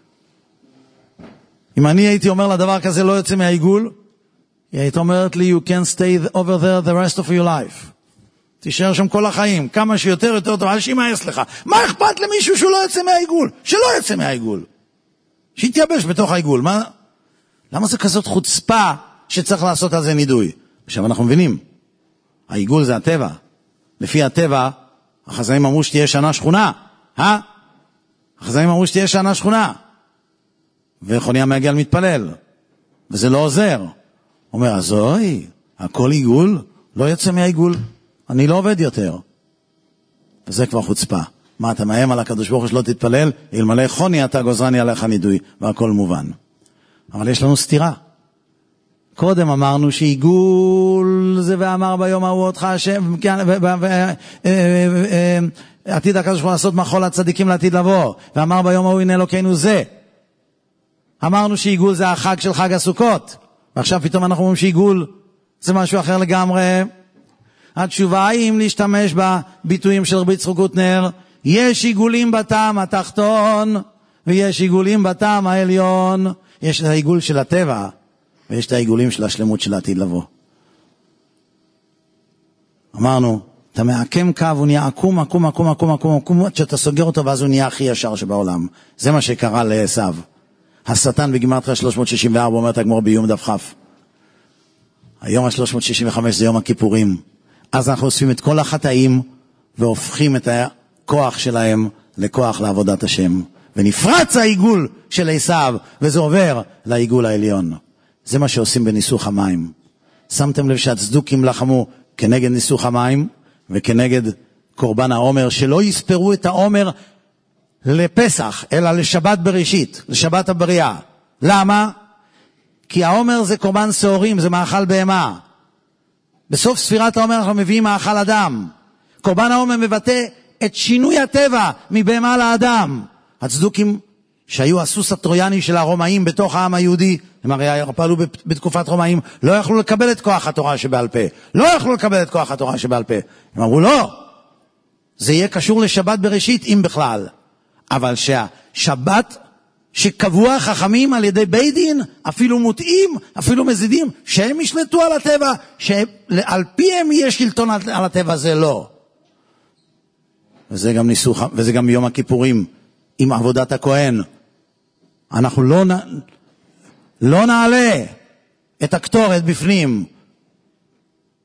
אם אני הייתי אומר לה דבר כזה לא יוצא מהעיגול, היא הייתה אומרת לי, you can stay over there the rest of your life. תישאר שם כל החיים, כמה שיותר יותר טוב, אל שימאס לך. מה אכפת למישהו שהוא לא יוצא מהעיגול? שלא יוצא מהעיגול. שיתייבש בתוך העיגול. מה? למה זה כזאת חוצפה שצריך לעשות על זה נידוי? עכשיו אנחנו מבינים, העיגול זה הטבע. לפי הטבע, החזאים אמרו שתהיה שנה שכונה. אה? החזאים אמרו שתהיה שנה שכונה. וחוני המעגל מתפלל. וזה לא עוזר. אומר, אז אוי, הכל עיגול, לא יוצא מהעיגול. אני לא עובד יותר. וזה כבר חוצפה. מה, אתה מאיים על הקדוש ברוך הוא שלא תתפלל? אלמלא חוני אתה גוזרני עליך נידוי. והכל מובן. אבל יש לנו סתירה. קודם אמרנו שעיגול זה ואמר ביום ההוא אותך השם, עתיד הקדוש ברוך הוא לעשות מחול הצדיקים לעתיד לבוא, ואמר ביום ההוא הנה אלוקינו זה. אמרנו שעיגול זה החג של חג הסוכות, ועכשיו פתאום אנחנו אומרים שעיגול זה משהו אחר לגמרי. התשובה היא אם להשתמש בביטויים של רבי יצחק קוטנר, יש עיגולים בטעם התחתון ויש עיגולים בטעם העליון. יש את העיגול של הטבע ויש את העיגולים של השלמות של העתיד לבוא. אמרנו, אתה מעקם קו, הוא נהיה עקום, עקום, עקום, עקום, עקום, עקום, עד שאתה סוגר אותו ואז הוא נהיה הכי ישר שבעולם. זה מה שקרה לעשיו. השטן בגימטריה שלוש מאות שישים וארבע אומרת הגמרא ביום דף כ'. היום ה-שלוש מאות שישים וחמש זה יום הכיפורים. אז אנחנו אוספים את כל החטאים והופכים את הכוח שלהם לכוח לעבודת השם. ונפרץ העיגול של עשיו, וזה עובר לעיגול העליון. זה מה שעושים בניסוך המים. שמתם לב שהצדוקים לחמו כנגד ניסוך המים, וכנגד קורבן העומר, שלא יספרו את העומר לפסח, אלא לשבת בראשית, לשבת הבריאה. למה? כי העומר זה קורבן שעורים, זה מאכל בהמה. בסוף ספירת העומר אנחנו מביאים מאכל אדם. קורבן העומר מבטא את שינוי הטבע מבהמה לאדם. הצדוקים שהיו הסוס הטרויאני של הרומאים בתוך העם היהודי, הם הרי פעלו בתקופת רומאים, לא יכלו לקבל את כוח התורה שבעל פה. לא יכלו לקבל את כוח התורה שבעל פה. הם אמרו לא, זה יהיה קשור לשבת בראשית אם בכלל. אבל שהשבת שקבוע חכמים על ידי בית דין, אפילו מוטעים, אפילו מזידים, שהם ישלטו על הטבע, שעל פיהם יהיה שלטון על הטבע, זה לא. וזה גם ניסוך, וזה גם יום הכיפורים, עם עבודת הכהן. אנחנו לא, נ... לא נעלה את הקטורת בפנים.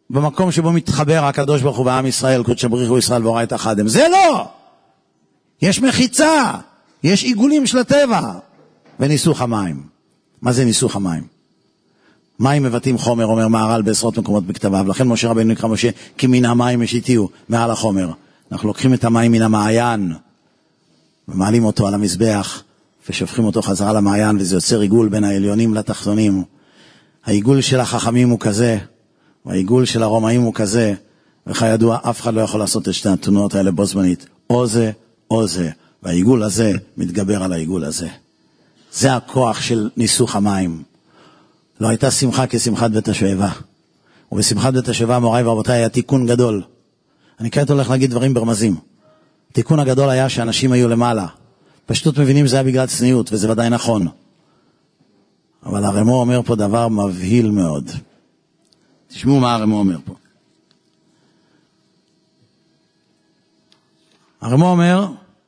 במקום שבו מתחבר הקדוש ברוך הוא ועם ישראל, קודש בריך הוא ישראל והורא את החדם. זה לא! יש מחיצה, יש עיגולים של הטבע, וניסוך המים. מה זה ניסוך המים? מים מבטאים חומר, אומר מהר"ל בעשרות מקומות בכתביו, לכן משה רבנו נקרא משה, כי מן המים השיתיהו, מעל החומר. אנחנו לוקחים את המים מן המעיין, ומעלים אותו על המזבח, ושופכים אותו חזרה למעיין, וזה יוצר עיגול בין העליונים לתחתונים. העיגול של החכמים הוא כזה, והעיגול של הרומאים הוא כזה, וכידוע אף אחד לא יכול לעשות את שתי התנועות האלה בו זמנית, או זה או זה, והעיגול הזה מתגבר על העיגול הזה. זה הכוח של ניסוך המים. לא הייתה שמחה כשמחת בית השואבה, ובשמחת בית השואבה, מוריי ורבותיי, היה תיקון גדול. אני כעת הולך להגיד דברים ברמזים. התיקון הגדול היה שאנשים היו למעלה. פשטות מבינים זה היה בגלל צניעות, וזה ודאי נכון. אבל הרמו אומר פה דבר מבהיל מאוד. תשמעו מה הרמו אומר פה. הרמו אומר,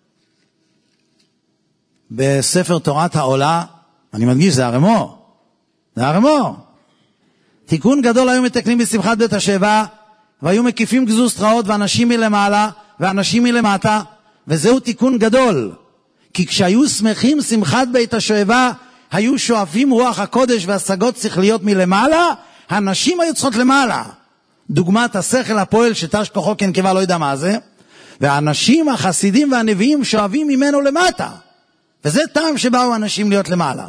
בספר תורת העולה, אני מדגיש, זה הרמו. זה הרמו. תיקון גדול היו מתקנים בשמחת בית השואבה, והיו מקיפים גזוז טרעות, ואנשים מלמעלה, ואנשים מלמטה, וזהו תיקון גדול. כי כשהיו שמחים שמחת בית השואבה, היו שואפים רוח הקודש והשגות שכליות מלמעלה, הנשים היו צריכות למעלה. דוגמת השכל הפועל שתש כוחו כנקבה, לא יודע מה זה, והאנשים החסידים והנביאים שואבים ממנו למטה. וזה טעם שבאו אנשים להיות למעלה.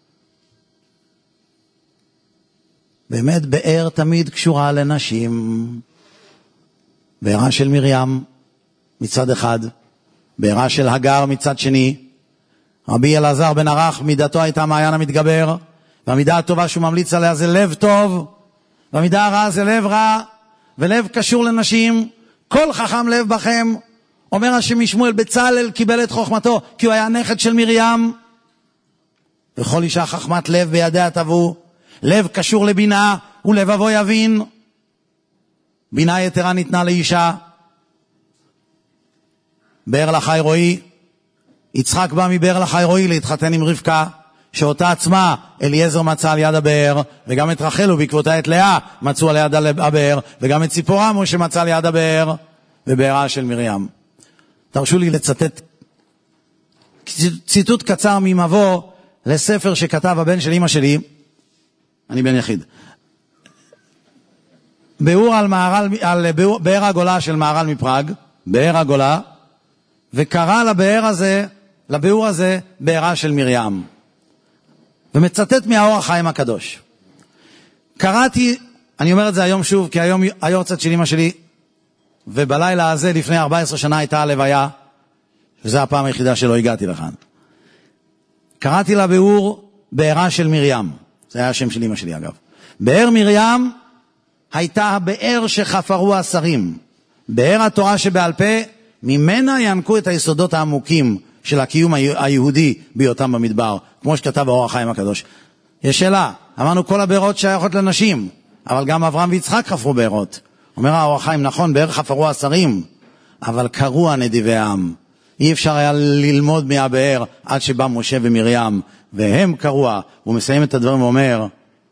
באמת באר תמיד קשורה לנשים. בארה של מרים מצד אחד, בארה של הגר מצד שני. רבי אלעזר בן ערך, מידתו הייתה מעיין המתגבר, והמידה הטובה שהוא ממליץ עליה זה לב טוב, והמידה הרעה זה לב רע, ולב קשור לנשים. כל חכם לב בכם, אומר השם משמואל, בצלאל קיבל את חוכמתו, כי הוא היה נכד של מרים. וכל אישה חכמת לב בידיה תבוא, לב קשור לבינה, ולבבו יבין. בינה יתרה ניתנה לאישה. באר לחי רועי, יצחק בא מבאר לחי רועי להתחתן עם רבקה, שאותה עצמה אליעזר מצא על יד הבאר, וגם את רחל ובעקבותה את לאה מצאו על יד הבאר, וגם את ציפורה משה מצא על יד הבאר, ובארה של מרים. תרשו לי לצטט ציטוט קצר ממבוא לספר שכתב הבן של אמא שלי, אני בן יחיד, ביאור על, מערל, על ביאור, באר הגולה של מערל מפראג, באר הגולה, וקרא לבאר הזה, לביאור הזה, בארה של מרים. ומצטט מהאור החיים הקדוש. קראתי, אני אומר את זה היום שוב, כי היום היורצת של אמא שלי, ובלילה הזה לפני ארבע עשרה שנה הייתה הלוויה, וזו הפעם היחידה שלא הגעתי לכאן. קראתי לביאור בארה של מרים, זה היה השם של אמא שלי אגב. באר מרים הייתה הבאר שחפרו השרים, באר התורה שבעל פה, ממנה ינקו את היסודות העמוקים של הקיום היהודי בהיותם במדבר, כמו שכתב האור החיים הקדוש. יש שאלה, אמרנו כל הבארות שייכות לנשים, אבל גם אברהם ויצחק חפרו בארות. אומר האור החיים, נכון, באר חפרו השרים, אבל קרו הנדיבי העם. אי אפשר היה ללמוד מהבאר עד שבא משה ומרים, והם קרוה. הוא מסיים את הדברים ואומר,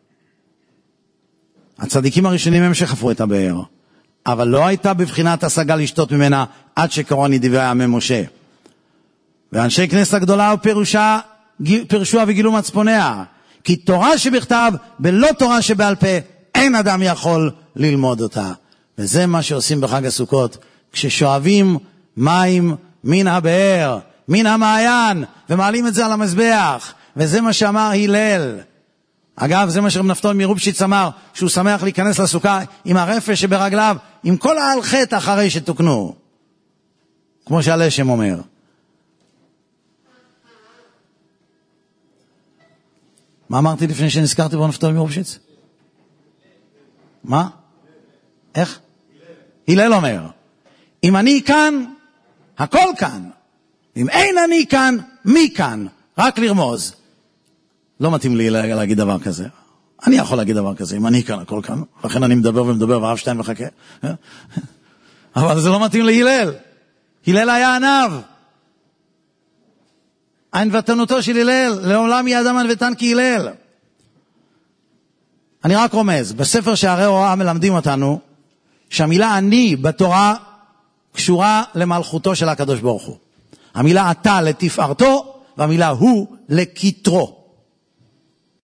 הצדיקים הראשונים הם שחפרו את הבאר, אבל לא הייתה בבחינת השגה לשתות ממנה עד שקראו נדיבי העם משה. ואנשי כנסת הגדולה פירושה, פירשוה וגילו מצפוניה, כי תורה שבכתב בלא תורה שבעל פה אין אדם יכול ללמוד אותה. וזה מה שעושים בחג הסוכות, כששואבים מים מן הבאר, מן המעיין, ומעלים את זה על המזבח. וזה מה שאמר הלל. אגב, זה מה שרב נפתול מרובשיץ אמר, שהוא שמח להיכנס לסוכה עם הרפש שברגליו, עם כל העל חטא אחרי שתוקנו. כמו שהלשם אומר. מה אמרתי לפני שנזכרתי ברב נפתול מרובשיץ? מה? איך? הלל אומר, אם אני כאן, הכל כאן. אם אין אני כאן, מי כאן? רק לרמוז. לא מתאים לי להגיד דבר כזה. אני יכול להגיד דבר כזה, אם אני כאן, הכל כאן. לכן אני מדבר ומדבר, והרב שטיין מחכה. אבל זה לא מתאים להלל. הלל היה ענב. ענוותנותו של הלל, לעולם יהיה אדם ענוותן כהלל. אני רק רומז, בספר שערי הוראה מלמדים אותנו, שהמילה אני בתורה קשורה למלכותו של הקדוש ברוך הוא. המילה אתה לתפארתו, והמילה הוא לכתרו.